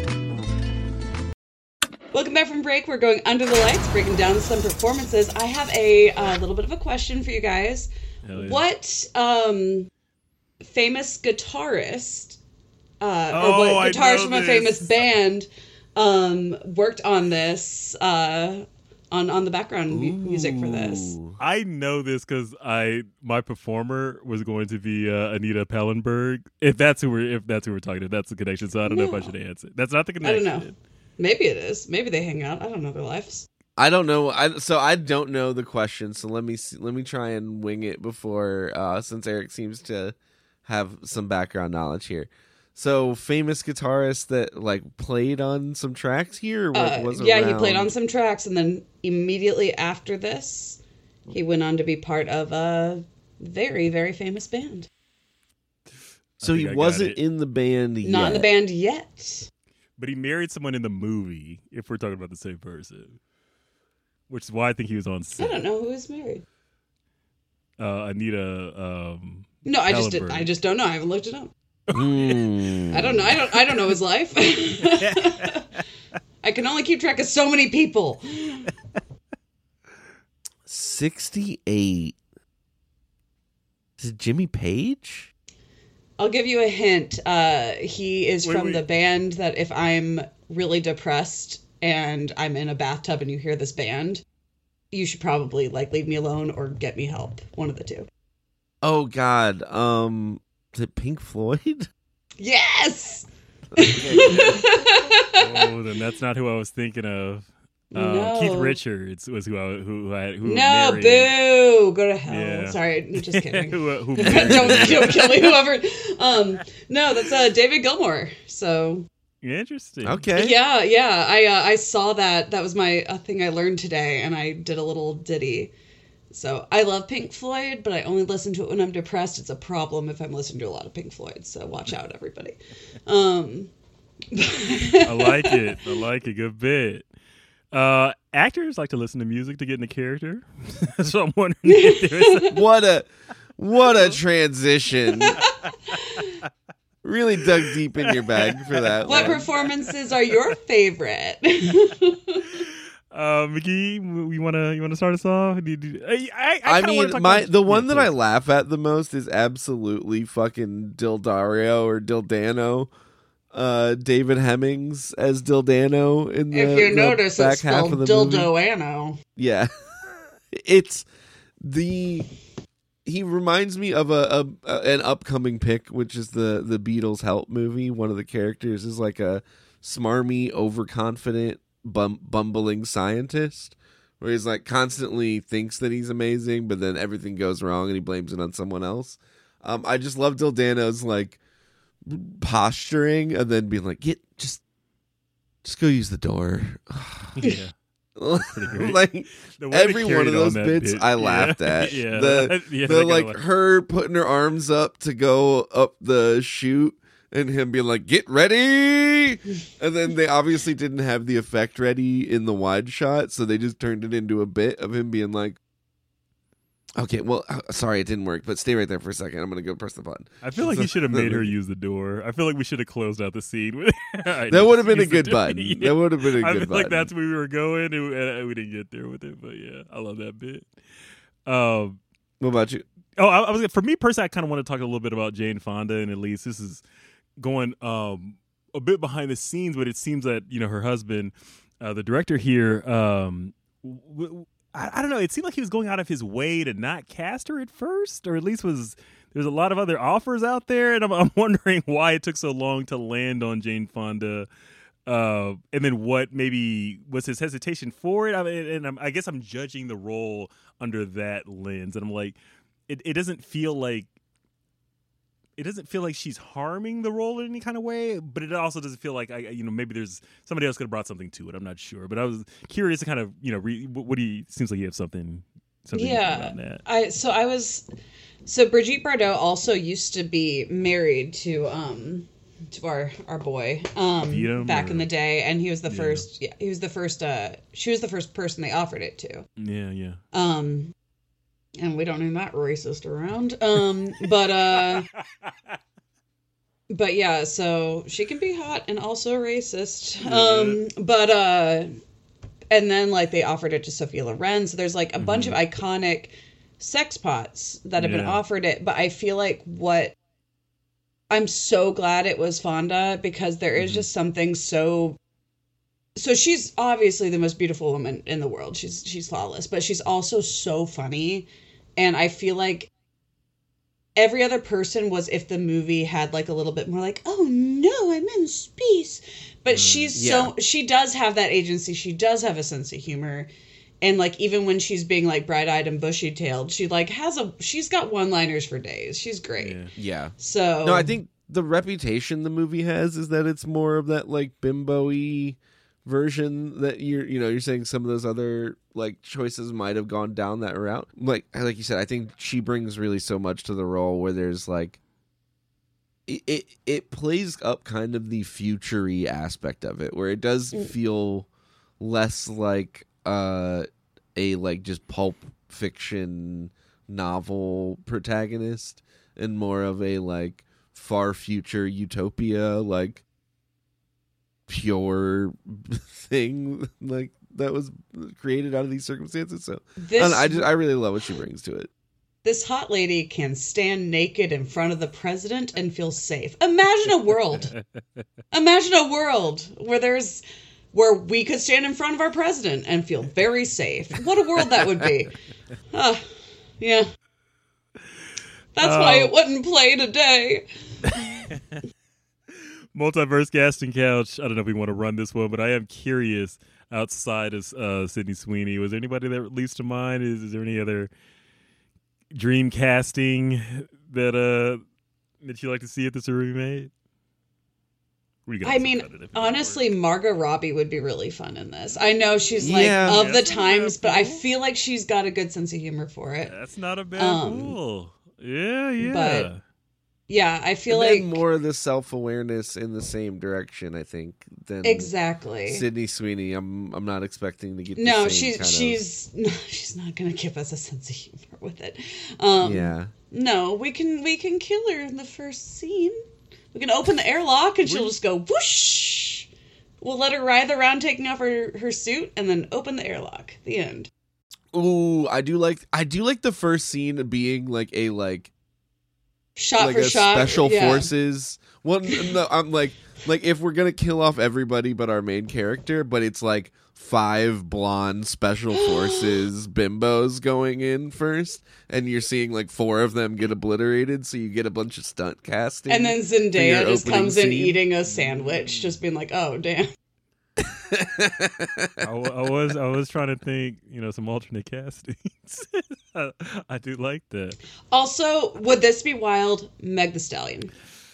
Welcome back from break. We're going under the lights, breaking down some performances. I have a uh, little bit of a question for you guys. Yeah. What um, famous guitarist uh, oh, or what guitarist from this. a famous band um, worked on this uh, on on the background mu- music for this? I know this because I my performer was going to be uh, Anita Pallenberg. If that's who we're if that's who we're talking to, that's the connection. So I don't no. know if I should answer. That's not the connection. I don't know. Maybe it is. Maybe they hang out. I don't know their lives. I don't know. I so I don't know the question. So let me see, let me try and wing it before, uh, since Eric seems to have some background knowledge here. So famous guitarist that like played on some tracks here. Or uh, was yeah, around? He played on some tracks, and then immediately after this, he went on to be part of a very very famous band. So he wasn't in the band yet. Not in the band yet. But he married someone in the movie, if we're talking about the same person. Which is why I think he was on set. I don't know who is married. Uh, Anita um No, I just did, I just don't know. I haven't looked it up. Mm. I don't know. I don't I don't know his life. I can only keep track of so many people. sixty-eight. Is it Jimmy Page? I'll give you a hint. Uh, he is wait, from wait. the band that if I'm really depressed and I'm in a bathtub and you hear this band, you should probably like leave me alone or get me help. One of the two. Oh God, um, is it Pink Floyd? Yes. Oh, then that's not who I was thinking of. Um, No. Keith Richards was who I who who, I, who No, married. boo! Go to hell. Yeah. Sorry, just kidding. who, who don't, married- don't kill me, whoever. Um, no, that's uh, David Gilmour. So Interesting. Okay. yeah, yeah. I uh, I saw that. That was my a thing I learned today, and I did a little ditty. So I love Pink Floyd, but I only listen to it when I'm depressed. It's a problem if I'm listening to a lot of Pink Floyd. So watch out, everybody. Um, I like it. I like it. Good bit. Uh, actors like to listen to music to get into character. So I'm wondering if there's What a what a transition. Really dug deep in your bag for that what one. performances are your favorite? Uh, McGee, you wanna you wanna start us off? Do you- do- I, I, I, I kinda wanna mean, talk my about- the one yeah, that I please. laugh at the most is absolutely fucking Dildario or Dildano. Uh, David Hemmings as Dildano in the, If you the notice, back it's half of spelled the movie. Dildoano. Yeah, it's the he reminds me of a, a an upcoming pick, which is the the Beatles Help movie. One of the characters is like a smarmy, overconfident, bum, bumbling scientist, where he's like constantly thinks that he's amazing, but then everything goes wrong and he blames it on someone else. Um, I just love Dildano's like posturing and then being like, "Get just, just go use the door." Yeah. great. Like The way they every one carried of on those that bit, bit, I yeah. laughed at. Yeah. The, Yeah, the they like gotta- her putting her arms up to go up the chute and him being like, "Get ready," and then they obviously didn't have the effect ready in the wide shot, so they just turned it into a bit of him being like, "Okay, well, uh, sorry, it didn't work, but stay right there for a second. I'm gonna go press the button." I feel like he should have made her use the door. I feel like we should have closed out the scene with. That would have been a good button. That would have been a I good feel like button. that's where we were going, and we, and we didn't get there with it. But yeah, I love that bit. Um, what about you? Oh, I, I was for me personally. I kind of want to talk a little bit about Jane Fonda, and at least this is going um, a bit behind the scenes, but it seems that you know her husband, uh, the director here. Um, w- w- I, I don't know. It seemed like he was going out of his way to not cast her at first, or at least was there's a lot of other offers out there, and I'm, I'm wondering why it took so long to land on Jane Fonda, uh, and then what maybe was his hesitation for it. I mean, and I'm, I guess I'm judging the role under that lens, and I'm like, it, it doesn't feel like. It doesn't feel like she's harming the role in any kind of way, but it also doesn't feel like I, you know, maybe there's somebody else could have brought something to it. I'm not sure, but I was curious to kind of, you know, re, what do you? Seems like you have something, something Yeah, on that. I so I was so Brigitte Bardot also used to be married to um to our our boy um Vietnam, back or- in the day, and he was the Yeah. first. Yeah, he was the first. Uh, she was the first person they offered it to. Yeah, yeah. Um, and we don't need that racist around. Um, but uh, but yeah, so she can be hot and also racist. Um, but uh, and then like they offered it to Sophia Loren. So there's like a bunch of iconic sex pots that have been Yeah. offered it. But I feel like what I'm so glad it was Fonda, because there is just something so. So she's obviously the most beautiful woman in the world. She's she's flawless, but she's also so funny, and I feel like every other person was if the movie had like a little bit more like, oh no, I'm in space. But she's so she does have that agency. She does have a sense of humor. And like even when she's being like bright-eyed and bushy-tailed, she like has a she's got one-liners for days. She's great. Yeah. So no, I think the reputation the movie has is that it's more of that like bimbo-y version that you're you know you're saying some of those other like choices might have gone down that route. Like like you said, I think she brings really so much to the role where there's like it it, it plays up kind of the future-y aspect of it, where it does feel less like uh a like just pulp fiction novel protagonist and more of a like far future utopia, like pure thing like that was created out of these circumstances. So This- I, don't know, I just I really love what she brings to it. This hot lady can stand naked in front of the president and feel safe. Imagine a world. Imagine a world where there's where we could stand in front of our president and feel very safe. What a world that would be. Uh, yeah. That's uh, why it wouldn't play today. Multiverse casting couch. I don't know if we want to run this one, but I am curious, outside of uh, Sydney Sweeney, was there anybody that leaps to mind? Is, is there any other dream casting that uh that you like to see if this were remade? I mean, honestly, Margot Robbie would be really fun in this. I know she's like yeah, of the times, but I feel like she's got a good sense of humor for it. That's not a bad um, rule. Yeah, yeah. But yeah, I feel and like more of the self-awareness in the same direction, I think, than exactly Sydney Sweeney. I'm I'm not expecting to get the no. same She's kind she's no, she's not gonna give us a sense of humor with it. Um, yeah. No, we can we can kill her in the first scene. We can open the airlock and she'll just go whoosh. We'll let her writhe around taking off her, her suit and then open the airlock. The end. Ooh, I do like I do like the first scene being like a like shot like for a shot. Special yeah. forces. Well, no, I'm like like if we're gonna kill off everybody but our main character, but it's like five blonde special forces bimbos going in first, and you're seeing like four of them get obliterated, so you get a bunch of stunt casting. And then Zendaya just comes in scene. eating a sandwich, just being like, "Oh, damn." I, I was I was trying to think, you know, some alternate castings. I, I do like that. Also, would this be wild? Meg the Stallion.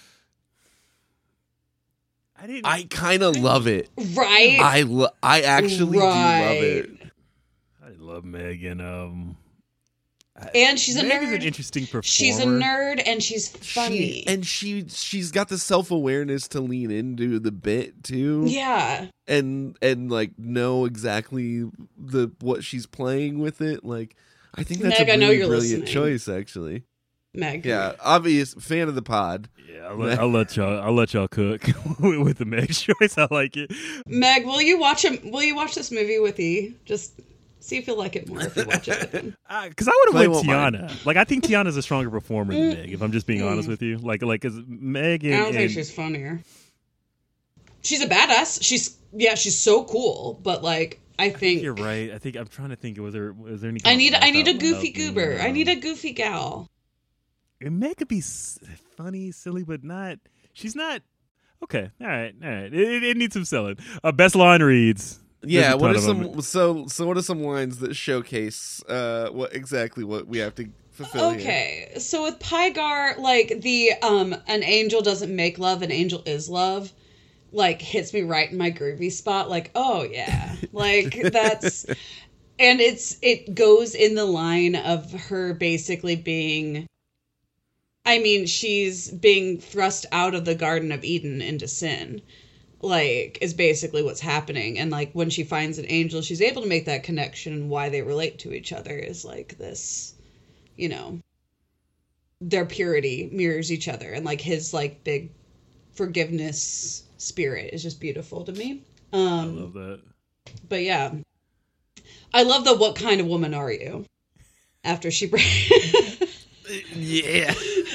I didn't. I kind of love it. Right? I lo- I actually right. do love it. I love Megan. Um, and she's a Meg nerd. Is an interesting performer. She's a nerd, and she's funny. She, and she she's got the self awareness to lean into the bit too. Yeah. And and like know exactly the what she's playing with it. Like I think that's Meg, a I know really you're brilliant listening. choice, actually. Meg. Yeah, obvious fan of the pod. Yeah, I'll let, I'll let y'all. I'll let y'all cook with, with the Meg choice. I like it. Meg, will you watch him? Will you watch this movie with E? Just see if you like it more if you watch it with him. Because uh, I would have went Tiana. Mind. Like I think Tiana's a stronger performer than Meg. If I'm just being honest with you, like like because Meg. And, I don't think and, she's funnier. She's a badass. She's yeah, she's so cool. But like, I think, I think you're right. I think I'm trying to think. Was there was there any? I need I need a goofy goober. I need a goofy gal. And Meg could be funny, silly, but not. She's not. Okay, all right, all right. It, it, it needs some selling. Uh, best line reads. Yeah, what are some so so? What are some lines that showcase uh, what exactly what we have to fulfill? Okay, here? So with Pygar, like the um, an angel doesn't make love, an angel is love. Like hits me right in my groovy spot. Like, oh yeah, like that's, and it's it goes in the line of her basically being. I mean, she's being thrust out of the Garden of Eden into sin, like, is basically what's happening. And, like, when she finds an angel, she's able to make that connection, and why they relate to each other is, like, this, you know, their purity mirrors each other. And, like, his, like, big forgiveness spirit is just beautiful to me. Um, I love that. But, yeah. I love the what kind of woman are you? After she breaks... Yeah.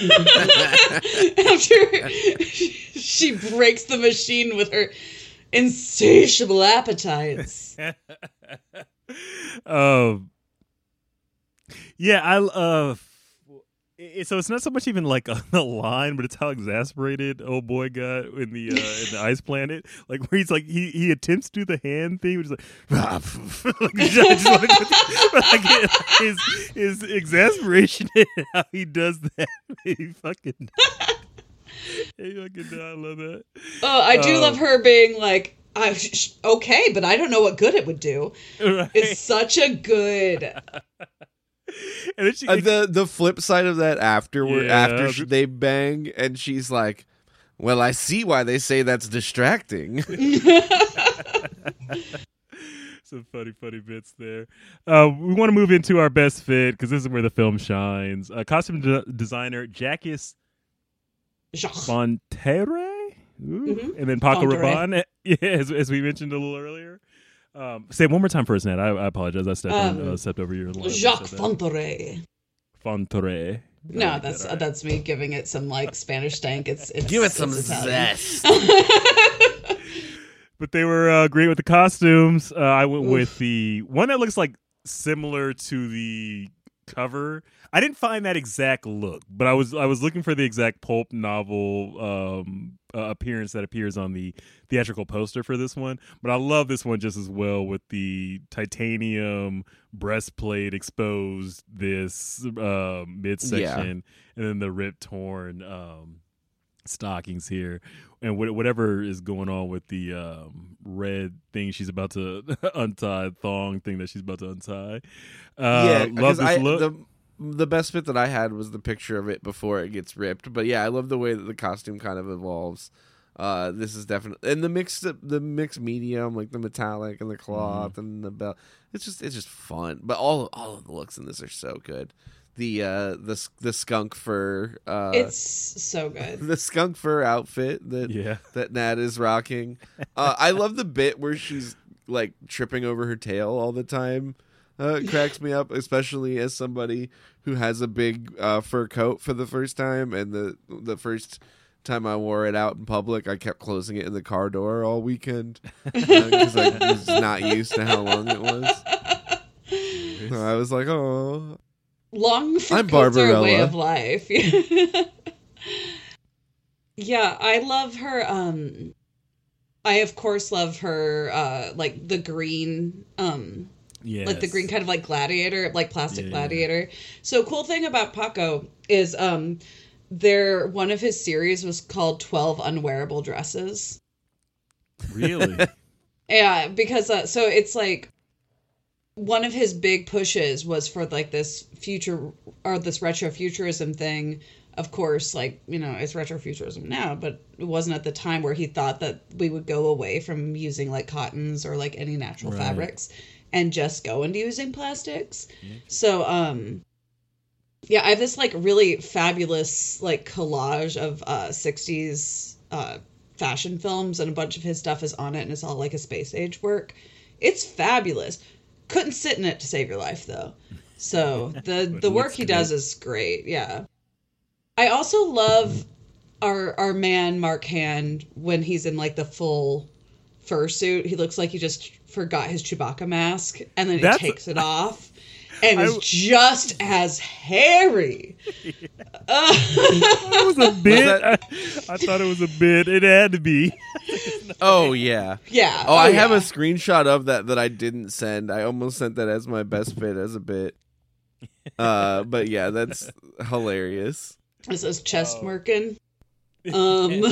After she breaks the machine with her insatiable appetites. um. Yeah, I uh. It, so it's not so much even like a, a line, but it's how exasperated old boy got in the uh, in the ice planet. Like where he's like he, he attempts to do the hand thing, which is like, like, just like, like his his exasperation and how he does that. He fucking he fucking I love that. Oh, I do um, love her being like, I, okay, but I don't know what good it would do. Right. It's such a good. And then she, uh, the the flip side of that afterward yeah. after sh- they bang and she's like, well, I see why they say that's distracting. Some funny funny bits there. Uh, we want to move into our best fit because this is where the film shines. Uh, costume de- designer Jacques Fonterre, mm-hmm. and then Paco Rabanne, yeah, as, as we mentioned a little earlier. Um, say it one more time first, Nat. I, I apologize. I stepped, um, on, uh, stepped over your line. Jacques Fonterre. Fonterre. No, like that's that, right. that's me giving it some like Spanish stank. It's, it's give it some it's zest. But they were uh, great with the costumes. Uh, I went Oof. with the one that looks like similar to the cover. I didn't find that exact look, but I was I was looking for the exact pulp novel um, uh, appearance that appears on the theatrical poster for this one. But I love this one just as well with the titanium breastplate exposed, this uh, midsection, yeah. and then the ripped torn um, stockings here, and whatever is going on with the um, red thing she's about to untie, thong thing that she's about to untie. Uh, yeah, love this I, look. The, the best bit that I had was the picture of it before it gets ripped. But yeah, I love the way that the costume kind of evolves. Uh, this is definitely, and the mixed the mixed medium, like the metallic and the cloth mm. and the belt. It's just it's just fun. But all all of the looks in this are so good. The uh the the skunk fur uh it's so good. The skunk fur outfit that yeah. that Nat is rocking. Uh I love the bit where she's like tripping over her tail all the time. Uh it cracks me up, especially as somebody who has a big uh fur coat for the first time, and the the first time I wore it out in public, I kept closing it in the car door all weekend because uh, I was not used to how long it was. So I was like, oh. Long fur coats are a way of life. Yeah, I love her. Um, I of course love her. Uh, like the green, um, yes. like the green kind of like gladiator, like plastic yeah. gladiator. So cool thing about Paco is, um, there one of his series was called twelve Unwearable Dresses. Really? Yeah, because uh, so it's like. One of his big pushes was for like this future or this retrofuturism thing. Of course, like, you know, it's retrofuturism now, but it wasn't at the time where he thought that we would go away from using like cottons or like any natural right. fabrics and just go into using plastics. Yeah. So, um, yeah, I have this like really fabulous like collage of uh, sixties uh, fashion films, and a bunch of his stuff is on it, and it's all like a space age work. It's fabulous. Couldn't sit in it to save your life, though. So the the work he does is great. Yeah. I also love our our man Mark Hand when he's in like the full fursuit. He looks like he just forgot his Chewbacca mask, and then he That's... takes it off and I... is just as hairy. Yeah. Uh... That was a bit. Was that... I, I thought it was a bit. It had to be. Oh yeah, yeah. Oh, oh I yeah. have a screenshot of that that I didn't send. I almost sent that as my best fit as a bit. Uh, but yeah, that's hilarious. This is chest oh. merkin. Um,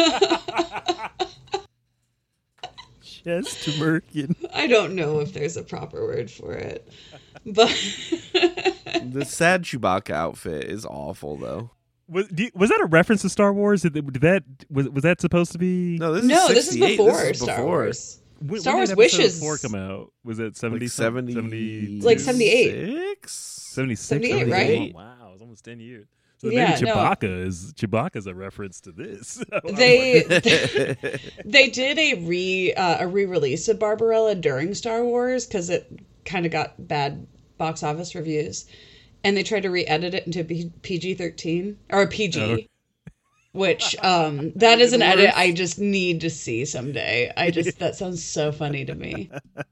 chest merkin. I don't know if there's a proper word for it, but the sad Chewbacca outfit is awful, though. Was you, was that a reference to Star Wars? Did, did that was was that supposed to be? No, this is no, this is before this is Star before. Wars. When, Star when Wars did Wishes four come out. Was it seventy? Like seventy, seventy like seventy-eight, seventy-six, seventy-eight, right? Oh, wow, it's almost ten years. So yeah, maybe Chewbacca no. is Chewbacca's a reference to this. They they did a re uh, a re-release of Barbarella during Star Wars because it kind of got bad box office reviews, and they tried to re-edit it into P G thirteen or P G. Oh. Which um that is an edit I just need to see someday. I just that sounds so funny to me.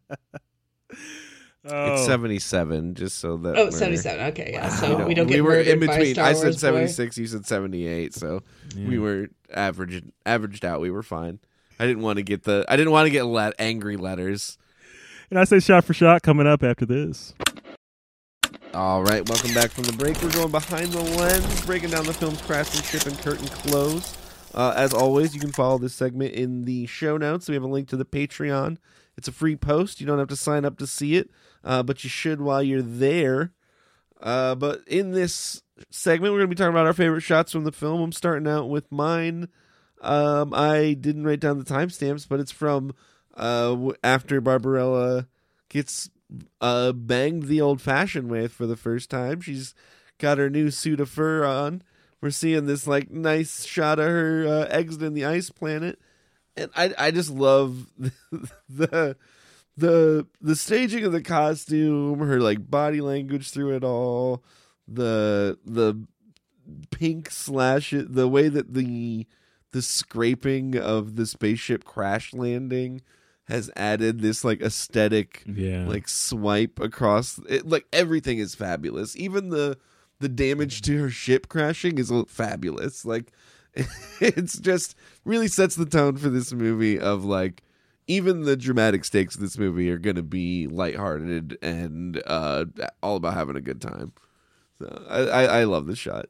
Oh. It's seventy-seven, just so that oh seventy-seven. Okay, yeah. So wow. we don't get we were in between. between. I said Wars seventy-six, boy. You said seventy-eight, so yeah. we were averaged averaged out. We were fine. I didn't want to get the I didn't want to get let, angry letters. And I say shot for shot coming up after this. All right, welcome back from the break. We're going behind the lens, breaking down the film's craftsmanship and curtain close. Uh, as always, you can follow this segment in the show notes. We have a link to the Patreon. It's a free post. You don't have to sign up to see it, uh, but you should while you're there. Uh, but in this segment, we're going to be talking about our favorite shots from the film. I'm starting out with mine. Um, I didn't write down the timestamps, but it's from uh, after Barbarella gets uh, banged the old-fashioned way for the first time. She's got her new suit of fur on. We're seeing this like nice shot of her uh, exiting the ice planet, and I I just love the, the the the staging of the costume, her like body language through it all, the the pink slash the way that the the scraping of the spaceship crash landing has added this like aesthetic, yeah. like swipe across it. Like everything is fabulous. Even the the damage to her ship crashing is fabulous. Like it's just really sets the tone for this movie of like, even the dramatic stakes of this movie are going to be lighthearted and uh, all about having a good time. So I, I, I love this shot.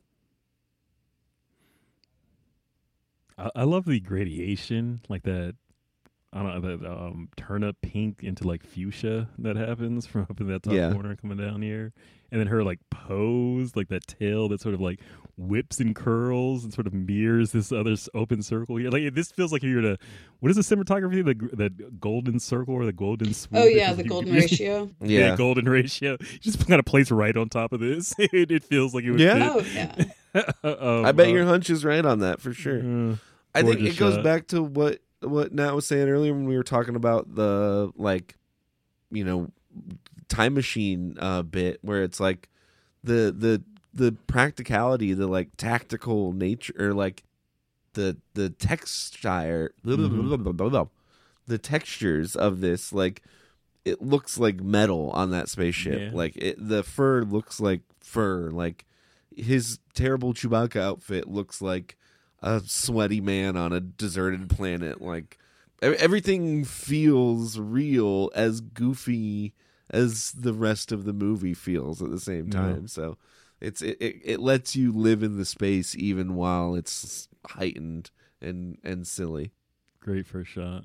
I, I love the gradation, like that. I don't know, that um, turnip pink into like fuchsia that happens from up in that top Yeah. corner coming down here. And then her like pose, like that tail that sort of like whips and curls and sort of mirrors this other s- open circle here. Like this feels like you're at a, what is the cinematography? The the golden circle or the golden swoop? Oh It yeah, feels the like you- golden ratio. yeah. Yeah. golden ratio. You just kind of place right on top of this. it, it feels like it would Yeah. fit. Oh yeah. um, I bet uh, your hunch is right on that for sure. uh, I think gorgeous it goes shot. back to what what Nat was saying earlier when we were talking about the like, you know, time machine uh, bit where it's like the the the practicality, the like tactical nature, or like the the texture, Mm-hmm. the textures of this. Like it looks like metal on that spaceship. Yeah. Like it, the fur looks like fur. Like his terrible Chewbacca outfit looks like a sweaty man on a deserted planet. Like e- everything feels real, as goofy as the rest of the movie feels at the same time. Yeah. So it's it, it, it lets you live in the space even while it's heightened and and silly. Great first shot.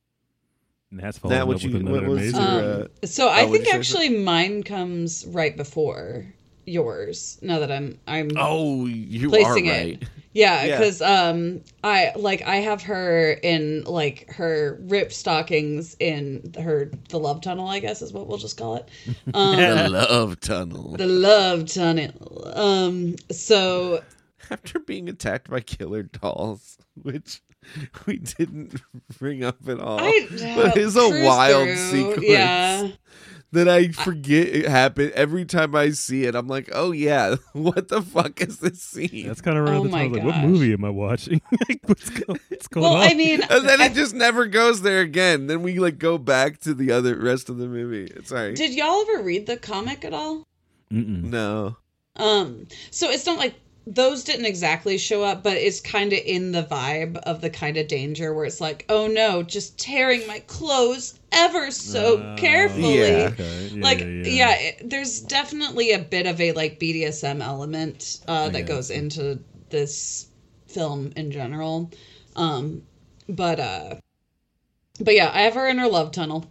And that's That following what up you- with another what was amazing. your, Um, uh, so oh, I what'd think you say? actually mine comes right before yours. Now that I'm I'm Oh, you placing are it. right. Yeah, Yeah. because um, I like I have her in like her ripped stockings in her the love tunnel. I guess is what we'll just call it. Um, The love tunnel. the love tunnel. Um, so After being attacked by killer dolls, which we didn't bring up at all, I but it's a cruise wild through, sequence yeah. that I forget it happened. Every time I see it, I'm like, oh yeah, what the fuck is this scene? That's kind of around Oh the time I my was like, what gosh. movie am I watching? Like, what's, go- what's going Well, on? I mean, And then I- it just never goes there again. Then we like go back to the other rest of the movie. Sorry. did y'all ever read the comic at all? Mm-mm. No. Um, so it's not like those didn't exactly show up, but it's kind of in the vibe of the kind of danger where it's like, oh no, just tearing my clothes ever so Oh, carefully. Yeah. okay. Yeah, Like, yeah, yeah, yeah. it, there's definitely a bit of a like B D S M element uh, that got goes you. into this film in general. Um, but uh, but yeah, I have her in her love tunnel.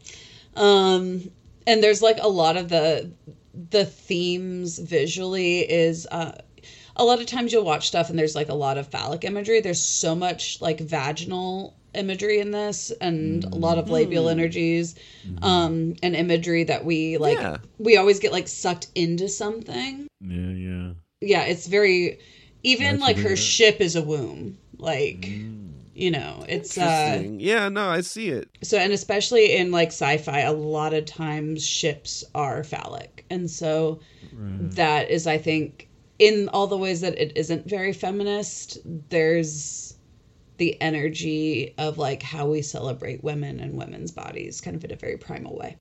Um, and there's like a lot of the the themes visually is uh a lot of times you'll watch stuff and there's like a lot of phallic imagery. There's so much like vaginal imagery in this and a lot of labial energies um and imagery that we like Yeah. we always get like sucked into something. Yeah, yeah. Yeah, it's very even like her Naturally, yeah. ship is a womb. Like you know, it's uh Interesting. Yeah, no, I see it. so, and especially in like sci-fi, a lot of times ships are phallic. And so that is, I think, in all the ways that it isn't very feminist, there's the energy of like how we celebrate women and women's bodies kind of in a very primal way.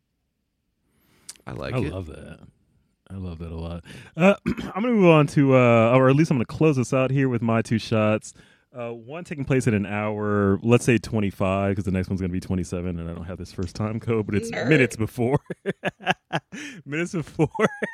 I like I it. love that. I love that a lot. Uh, I'm going to move on to, uh, or at least I'm going to close this out here with my two shots. Uh, one taking place in an hour, let's say twenty-five, because the next one's going to be twenty-seven, and I don't have this first time code, but it's Nerd. minutes before. minutes before.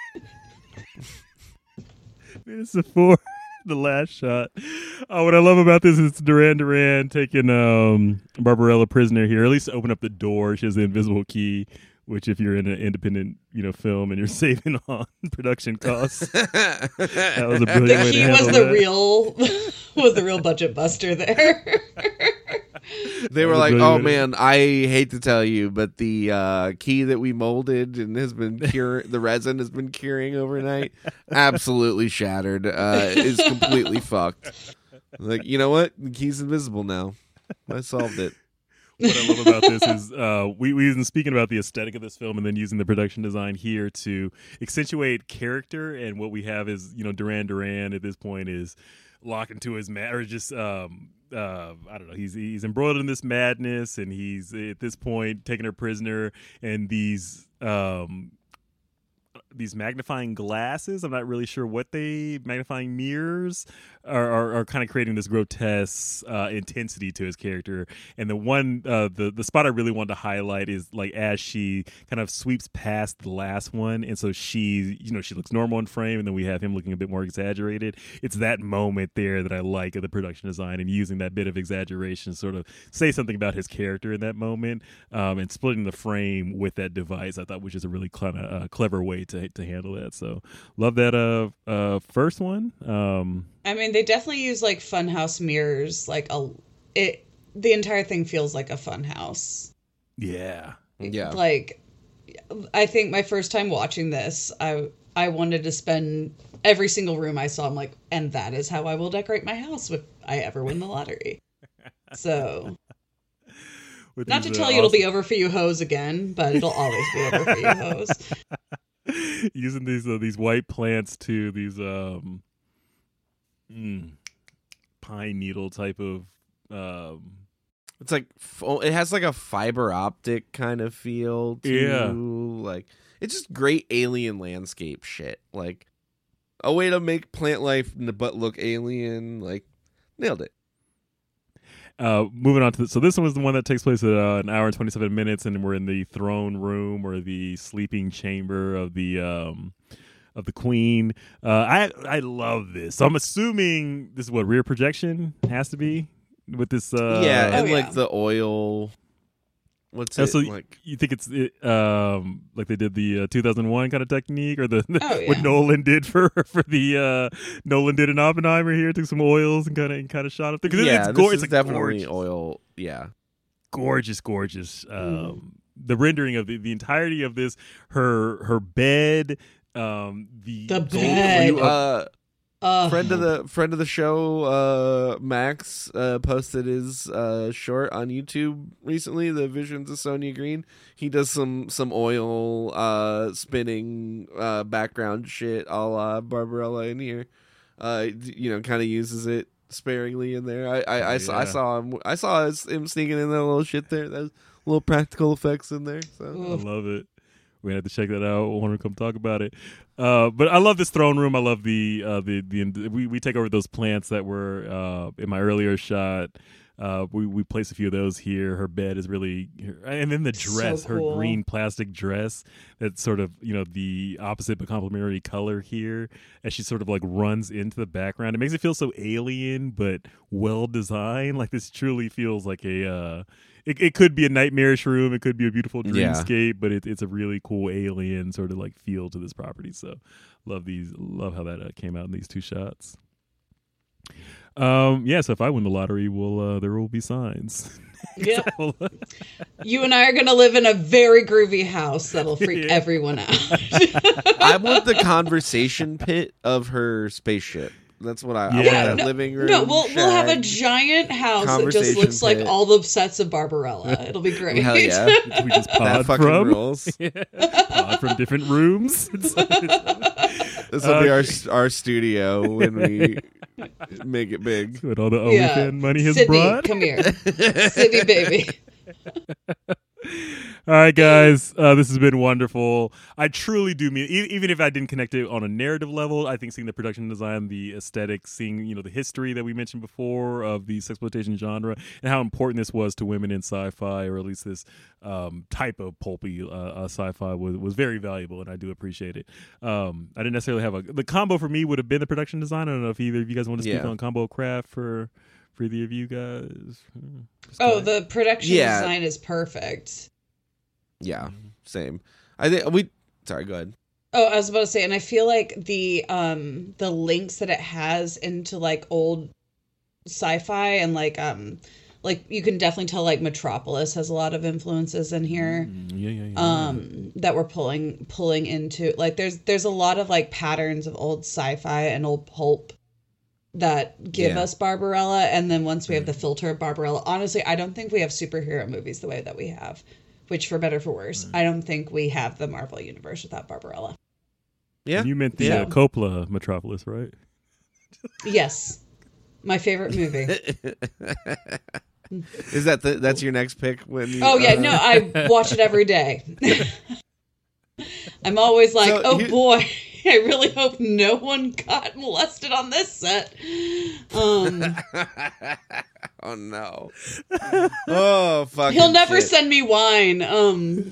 minutes before the last shot. Uh, what I love about this is Duran Duran taking um, Barbarella prisoner here, or at least open up the door. She has the invisible key. Which, if you're in an independent, you know, film and you're saving on production costs, that was a brilliant The way to key handle was the that. real was the real budget buster there. They were was a like, brilliant "Oh way to- man, I hate to tell you, but the uh, key that we molded and has been cure, the resin has been curing overnight, absolutely shattered. Uh, is completely fucked. Like, you know what? The key's invisible now. I solved it." What I love about this is uh, we we've been speaking about the aesthetic of this film and then using the production design here to accentuate character. And what we have is, you know, Duran Duran at this point is locked into his ma- or just um, uh, I don't know. He's he's embroiled in this madness, and he's at this point taking her prisoner, and these um, these magnifying glasses. I'm not really sure what they magnifying mirrors are, are, are kind of creating this grotesque uh, intensity to his character. And the one, uh, the the spot I really wanted to highlight is like as she kind of sweeps past the last one, and so she, you know, she looks normal in frame, and then we have him looking a bit more exaggerated. It's that moment there that I like of the production design and using that bit of exaggeration to sort of say something about his character in that moment, um, and splitting the frame with that device. I thought, which is a really kind of uh, clever way to to handle that. So love that uh uh first one. Um, I mean, they definitely use like funhouse mirrors. Like a it, the entire thing feels like a funhouse. Yeah, yeah. Like, I think my first time watching this, I I wanted to spend every single room I saw. I'm like, and that is how I will decorate my house if I ever win the lottery. So, With not to these, tell uh, you it'll be awesome- over for you hoes again, but it'll always be over for you hoes. Using these uh, these white plants to these um mm, pine needle type of um It's like f- it has like a fiber optic kind of feel to Yeah. like it's just great alien landscape shit. Like a way to make plant life n- but look alien. Like nailed it. Uh, moving on to the, so this one was the one that takes place at uh, an hour and twenty-seven minutes, and we're in the throne room or the sleeping chamber of the um, of the queen. Uh, I I love this. So I'm assuming this is what rear projection has to be with this. Uh, yeah, and Oh, like yeah. the oil. What's uh, it so like? you think it's it, um, like they did the uh, two thousand one kind of technique, or the, the Oh, what yeah. Nolan did for for the uh, Nolan did in Oppenheimer here, took some oils and kind of and kind of shot up there. 'Cause Yeah, it's, this go- is it's a definitely gorgeous, oil. Yeah, gorgeous, gorgeous. Um, Mm. The rendering of the, the entirety of this, her her bed, um, the The gold bed. hue You, of- uh, Uh, friend of the friend of the show, uh, Max, uh, posted his uh, short on YouTube recently. The Visions of Sonia Green. He does some some oil uh, spinning uh, background shit, a la Barbarella in here. Uh, d- you know, kind of uses it sparingly in there. I I, I, saw, I Yeah. saw him. I saw his, him sneaking in that little shit there. Those little practical effects in there. So I love it. We have to check that out. I want to come talk about it. Uh, but I love this throne room. I love the uh, the the we we take over those plants that were uh, in my earlier shot. Uh, we we place a few of those here. Her bed is really, and then the dress, So her cool. green plastic dress, that's sort of, you know, the opposite but complementary color here, as she sort of like runs into the background. It makes it feel so alien but well designed. Like this truly feels like a. Uh, It, it could be a nightmarish room. It could be a beautiful Yeah. dreamscape, but it, it's a really cool alien sort of like feel to this property. So love these, love how that uh, came out in these two shots. Um, yeah. So if I win the lottery, will uh, there will be signs. Yeah. You and I are gonna live in a very groovy house that'll freak Yeah. everyone out. I want the conversation pit of her spaceship. That's what I, I want. Yeah. That no, living room. no, we'll we'll have a shack. giant house that just Conversation looks like pit. all the sets of Barbarella. It'll be great. Hell yeah. we just That pod fucking from rules. Yeah. Pod from different rooms. It's- it's- This will be our Okay. our studio when we make it big. what all the Yeah. OnlyFans money has Sydney, brought. come here. Sydney, baby. All right, guys, uh, this has been wonderful. I truly do mean, e- even if I didn't connect it on a narrative level, I think seeing the production design, the aesthetics, seeing, you know, the history that we mentioned before of the sexploitation genre and how important this was to women in sci-fi, or at least this um, type of pulpy uh, uh, sci-fi was, was very valuable, and I do appreciate it. Um, I didn't necessarily have a the combo for me would have been the production design. I don't know if either of you guys want to speak Yeah. on combo craft for for either of you guys. Just Oh, kinda- the production Yeah. design is perfect. Yeah, same. I think we. Sorry, go ahead. Oh, I was about to say, and I feel like the um the links that it has into like old sci-fi and like um like you can definitely tell like Metropolis has a lot of influences in here. Yeah, yeah, yeah. Um that we're pulling pulling into like there's there's a lot of like patterns of old sci-fi and old pulp that give Yeah. us Barbarella, and then once we have the filter of Barbarella, honestly, I don't think we have superhero movies the way that we have. Which, for better or for worse, I don't think we have the Marvel Universe without Barbarella. Yeah, You meant the Yeah. uh, Coppola Metropolis, right? Yes. My favorite movie. Is that the, that's your next pick? When you, oh yeah, uh... no, I watch it every day. I'm always like, So oh you- boy, I really hope no one got molested on this set. Um, oh no! Oh fuck! he'll never send me wine. Um,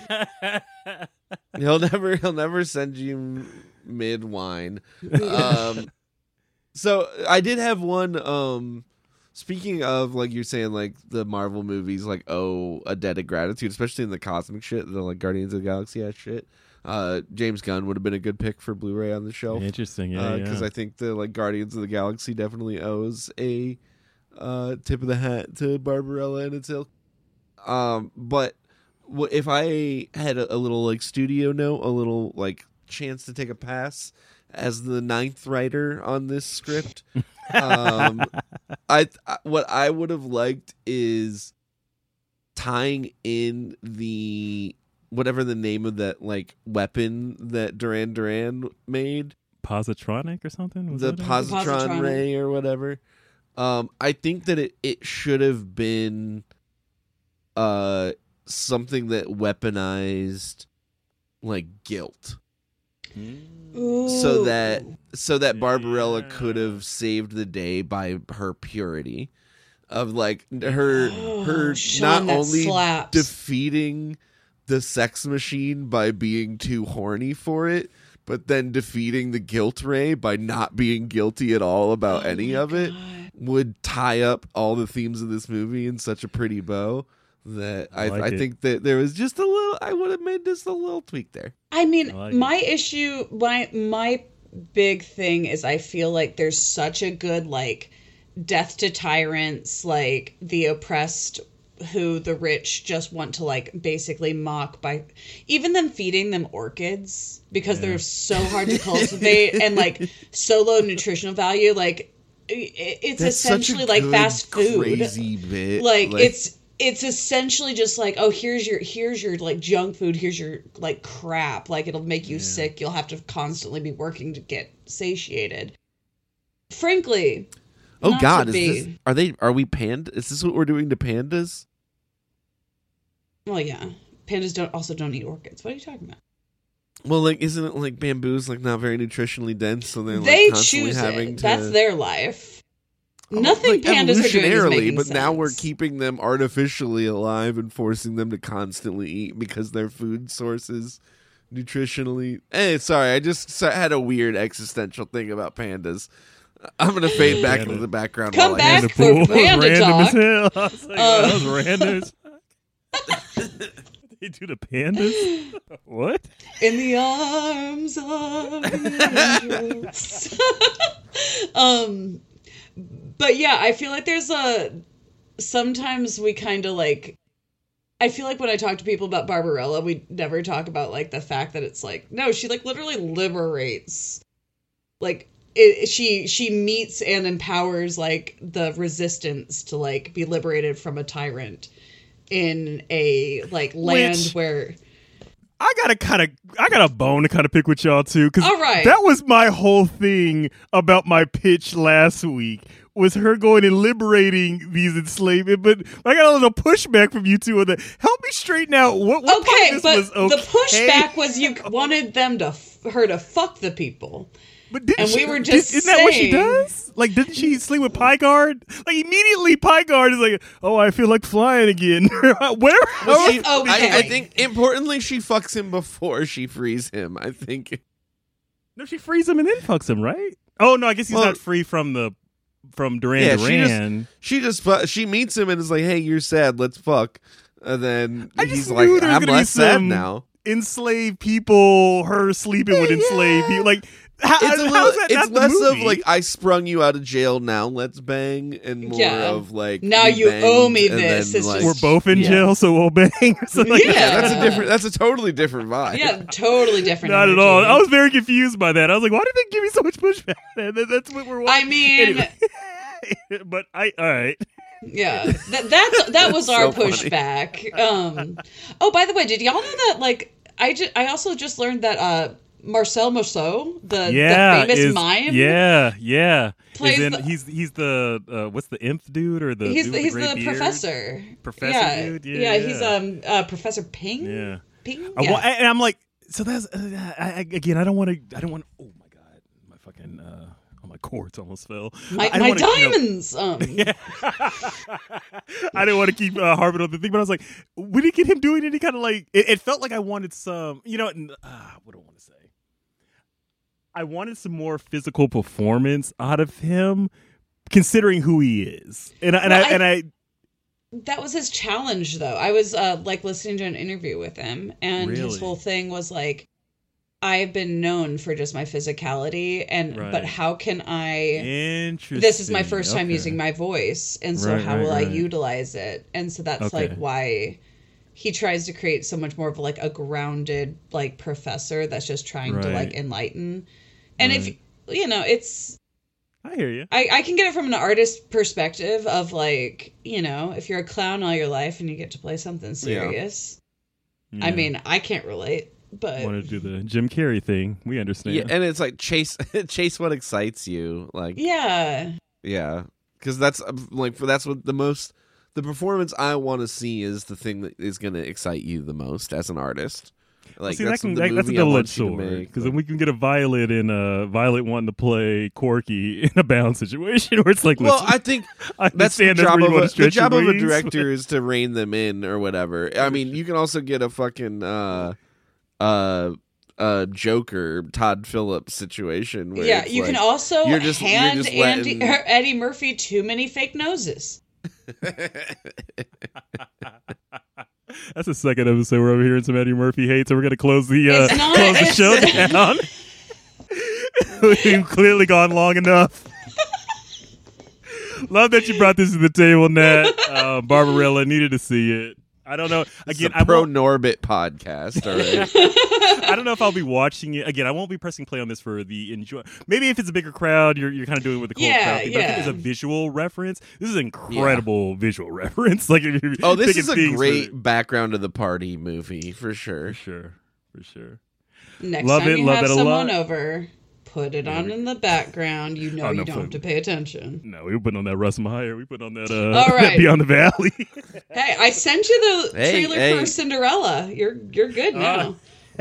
he'll never he'll never send you mid wine. Um, so I did have one. Um, speaking of, like you're saying, like the Marvel movies, like oh, a debt of gratitude, especially in the cosmic shit, the like Guardians of the Galaxy ass shit. Uh, James Gunn would have been a good pick for Blu-ray on the shelf. Interesting, yeah, Because yeah. I think the like Guardians of the Galaxy definitely owes a uh, tip of the hat to Barbarella and its ilk. Um, but wh- if I had a, a little like studio note, a little like chance to take a pass as the ninth writer on this script, um, I, I what I would have liked is tying in the whatever the name of that like weapon that Duran Duran made, Positronic or something? Was the that it? positron, Positron. ray or whatever. Um, I think that it, it should have been uh something that weaponized like guilt. So that so that Barbarella could have saved the day by her purity of like her Oh, her Sean, not that only slaps. defeating the sex machine by being too horny for it, but then defeating the guilt ray by not being guilty at all about Oh any my of it God. would tie up all the themes of this movie in such a pretty bow that I, I I, like it. think that there was just a little, I would have made just a little tweak there. I mean, I like my issue, my my big thing is I feel like there's such a good like death to tyrants, like the oppressed who the rich just want to like basically mock by even them feeding them orchids because they're so hard to cultivate and like so low nutritional value. Like it, it's That's such a essentially like good, fast food. crazy bit. Like, it's it's essentially just like, oh, here's your here's your like junk food, here's your like crap. Like it'll make you sick. You'll have to constantly be working to get satiated. Frankly, oh not God, to is be. this, are they? Are we panda? Is this what we're doing to pandas? Well, yeah, pandas don't also don't eat orchids. What are you talking about? Well, like, isn't it like bamboo's like not very nutritionally dense, so they're like They constantly choose having it. to. That's their life. Oh, Nothing like, pandas are doing is evolutionarily, making but sense. now we're keeping them artificially alive and forcing them to constantly eat because their food sources nutritionally. Hey, sorry, I just s- had a weird existential thing about pandas. I'm gonna fade back into the background. Come while I back answer. for panda random talk. as hell. I was like, Uh, that was random as They do the pandas? What? In the arms of the angels. um, but yeah, I feel like there's a. Sometimes we kind of like. I feel like when I talk to people about Barbarella, we never talk about like the fact that it's like no, she like literally liberates, like it, she she meets and empowers like the resistance to like be liberated from a tyrant in a like land Which- where. I got to kind of, I got a bone to kind of pick with y'all too, because All right. that was my whole thing about my pitch last week was her going and liberating these enslaved. But I got a little pushback from you two on that. Help me straighten out what, what part Okay, of this but was okay. the pushback was you wanted them to f- her to fuck the people. But didn't and she, we were just did, isn't that what she saying- does? Like, didn't she sleep with Pygard? Like, immediately Pygard is like, oh, I feel like flying again. Where? Well, she- Okay. I, I think importantly, she fucks him before she frees him. I think. No, she frees him and then fucks him, right? Oh no, I guess he's Well- not free from the from Duran Yeah, she Duran. just she just fu- she meets him and is like, "Hey, you're sad. Let's fuck." And then I he's just like, knew there was "I'm gonna be less sad some now." enslaved people, her sleeping with enslaved people. Like, how, It's a how's little, that it's not the less of movie? like I sprung you out of jail. Now let's bang, and more Yeah. of like Now we you banged, owe me and this. then, It's like- we're both in Yeah. jail, so we'll bang. Or something like Yeah. that. That's a different. That's a totally different vibe. Yeah, totally different. Not at energy. all. I was very confused by that. I was like, why did they give me so much pushback? That- That's what we're watching. I mean, Anyway. But I, all right. yeah, that that's that was That's our so funny. pushback. Um, oh, by the way, did y'all know that? Like, I just I also just learned that uh, Marcel Marceau, the, yeah, the famous is, mime. Yeah, yeah. Plays in, the, he's he's the uh, what's the imp dude or the he's dude the, with he's the, the gray beard? professor. Professor yeah, dude. Yeah, yeah, yeah. He's um uh, Professor Ping. Yeah. Ping. I, Yeah. well, and I'm like, so that's uh, I, I, again. I don't want to. I don't want. Oh my god, my fucking. Uh, Oh, my cords almost fell. My, I my wanna, diamonds. You know, um. yeah. I didn't want to keep uh, harping on the thing, but I was like, we didn't get him doing any kind of like. It, it felt like I wanted some. You know, uh, what do I want to say? I wanted some more physical performance out of him, considering who he is, and and well, I, I and I. That was his challenge, though. I was uh, like listening to an interview with him, and really? his whole thing was like, I've been known for just my physicality, and right. but how can I? Interesting. This is my first time okay. using my voice, and so right, how right, will right. I utilize it? And so that's okay. like why he tries to create so much more of like a grounded like professor that's just trying right. to like enlighten. And right. if you know, it's. I hear you. I, I can get it from an artist perspective of like, you know, if you're a clown all your life and you get to play something serious. Yeah. I mean, I can't relate. But want to do the Jim Carrey thing. We understand. Yeah, and it's like chase chase what excites you. Like yeah, yeah, because that's like for that's what the most the performance I want to see is the thing that is going to excite you the most as an artist. Like well, see, that's, that can, the that, that's a movie I double want edged you to sword make, because but- then we can get a Violet in a Violet wanting to play Corky in a bound situation where it's like, well, listen, I think I that's the understand job where of you wanna a, the stretch your job of a wings. director is to rein them in or whatever. I mean, you can also get a fucking uh uh. Uh, Joker, Todd Phillips situation. Where yeah, it's you like, can also you're just, hand you're just Andy, letting... Eddie Murphy too many fake noses. That's the second episode where I'm hearing some Eddie Murphy hate, so we're gonna close the uh, It's not- close the it's- show down. We've clearly gone long enough. Love that you brought this to the table, Nat. Uh, Barbarella, needed to see it. I don't know. Again, I I pro won't, Norbit podcast. All right. I don't know if I'll be watching it again. I won't be pressing play on this for the enjoy. Maybe if it's a bigger crowd, you're you're kind of doing it with the cold Yeah, crowd thing. But I think yeah. as a visual reference, this is an incredible visual reference. Like, if you're Oh, this picking is a things great for, background to the party movie for sure. for sure, for sure. Next Love time it, you love have it a someone lot. over, put it on in the background. You know Oh, you no, don't fuck. have to pay attention. No, we were putting on that Russ Meyer. We put on that uh, All right. that Beyond the Valley. Hey, I sent you the Hey, trailer hey. for Cinderella. You're you're good now.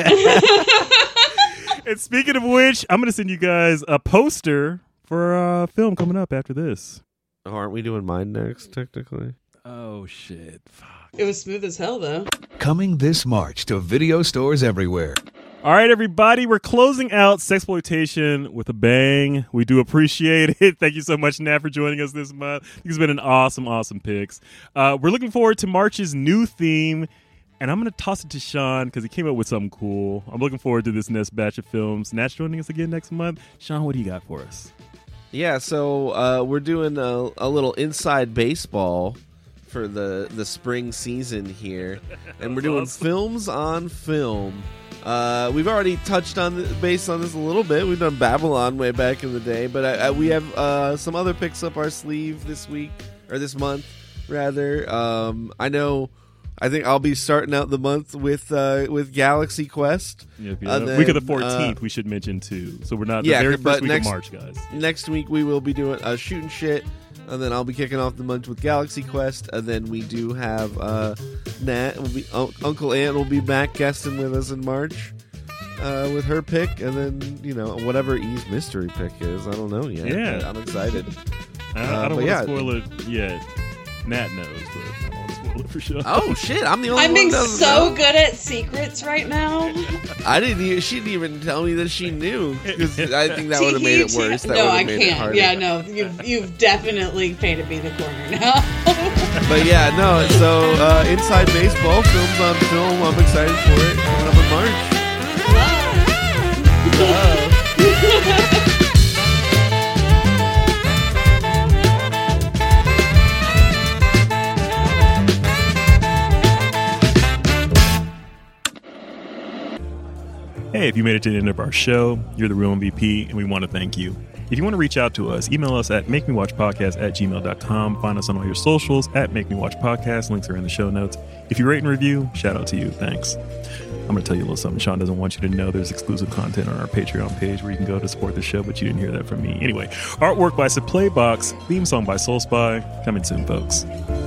And speaking of which, I'm going to send you guys a poster for a film coming up after this. Oh, aren't we doing mine next, technically? Oh, shit. Fuck. It was smooth as hell, though. Coming this March to video stores everywhere. All right, everybody, we're closing out Sexploitation with a bang. We do appreciate it. Thank you so much, Nat, for joining us this month. I think it's been an awesome, awesome picks. Uh, we're looking forward to March's new theme, and I'm going to toss it to Sean because he came up with something cool. I'm looking forward to this next batch of films. Nat's joining us again next month. Sean, what do you got for us? Yeah, so uh, we're doing a, a little inside baseball for the, the spring season here, and we're doing awesome. films on film. Uh, we've already touched on the, based on this a little bit. We've done Babylon way back in the day, but I, I, we have uh, some other picks up our sleeve this week or this month, rather. Um, I know. I think I'll be starting out the month with uh, with Galaxy Quest. Yep, yeah. And then, week of the fourteenth, uh, we should mention too. So we're not yeah, the very but first week next- of March, guys. Next week we will be doing uh, shooting shit, and then I'll be kicking off the month with Galaxy Quest, and then we do have uh, Nat. Will be Un- Uncle Ant will be back guesting with us in March uh, with her pick, and then you know whatever E's mystery pick is. I don't know yet. Yeah. but I'm excited. I, Uh, I don't but want yeah. to spoil it yet. Nat knows, but I don't want to spoil it for sure. Oh shit! I'm the only I'm one being that doesn't so know. good at secrets right now. I didn't. Even, she didn't even tell me that she knew. Because I think that See, would have made it he- worse. That no, would've I made it can't. harder. Yeah, no, you've you've definitely painted me in the corner now. But yeah, no. So uh, inside baseball, films on film. I'm excited for it. Coming up in March. Hey, if you made it to the end of our show, you're the real M V P, and we want to thank you. If you want to reach out to us, email us at makemewatchpodcast at gmail dot com. Find us on all your socials at Make Me Watch Podcast. Links are in the show notes. If you rate and review, shout out to you. Thanks. I'm going to tell you a little something Sean doesn't want you to know. There's exclusive content on our Patreon page where you can go to support the show, but you didn't hear that from me. Anyway, artwork by Playbox, theme song by Soul Spy. Coming soon, folks.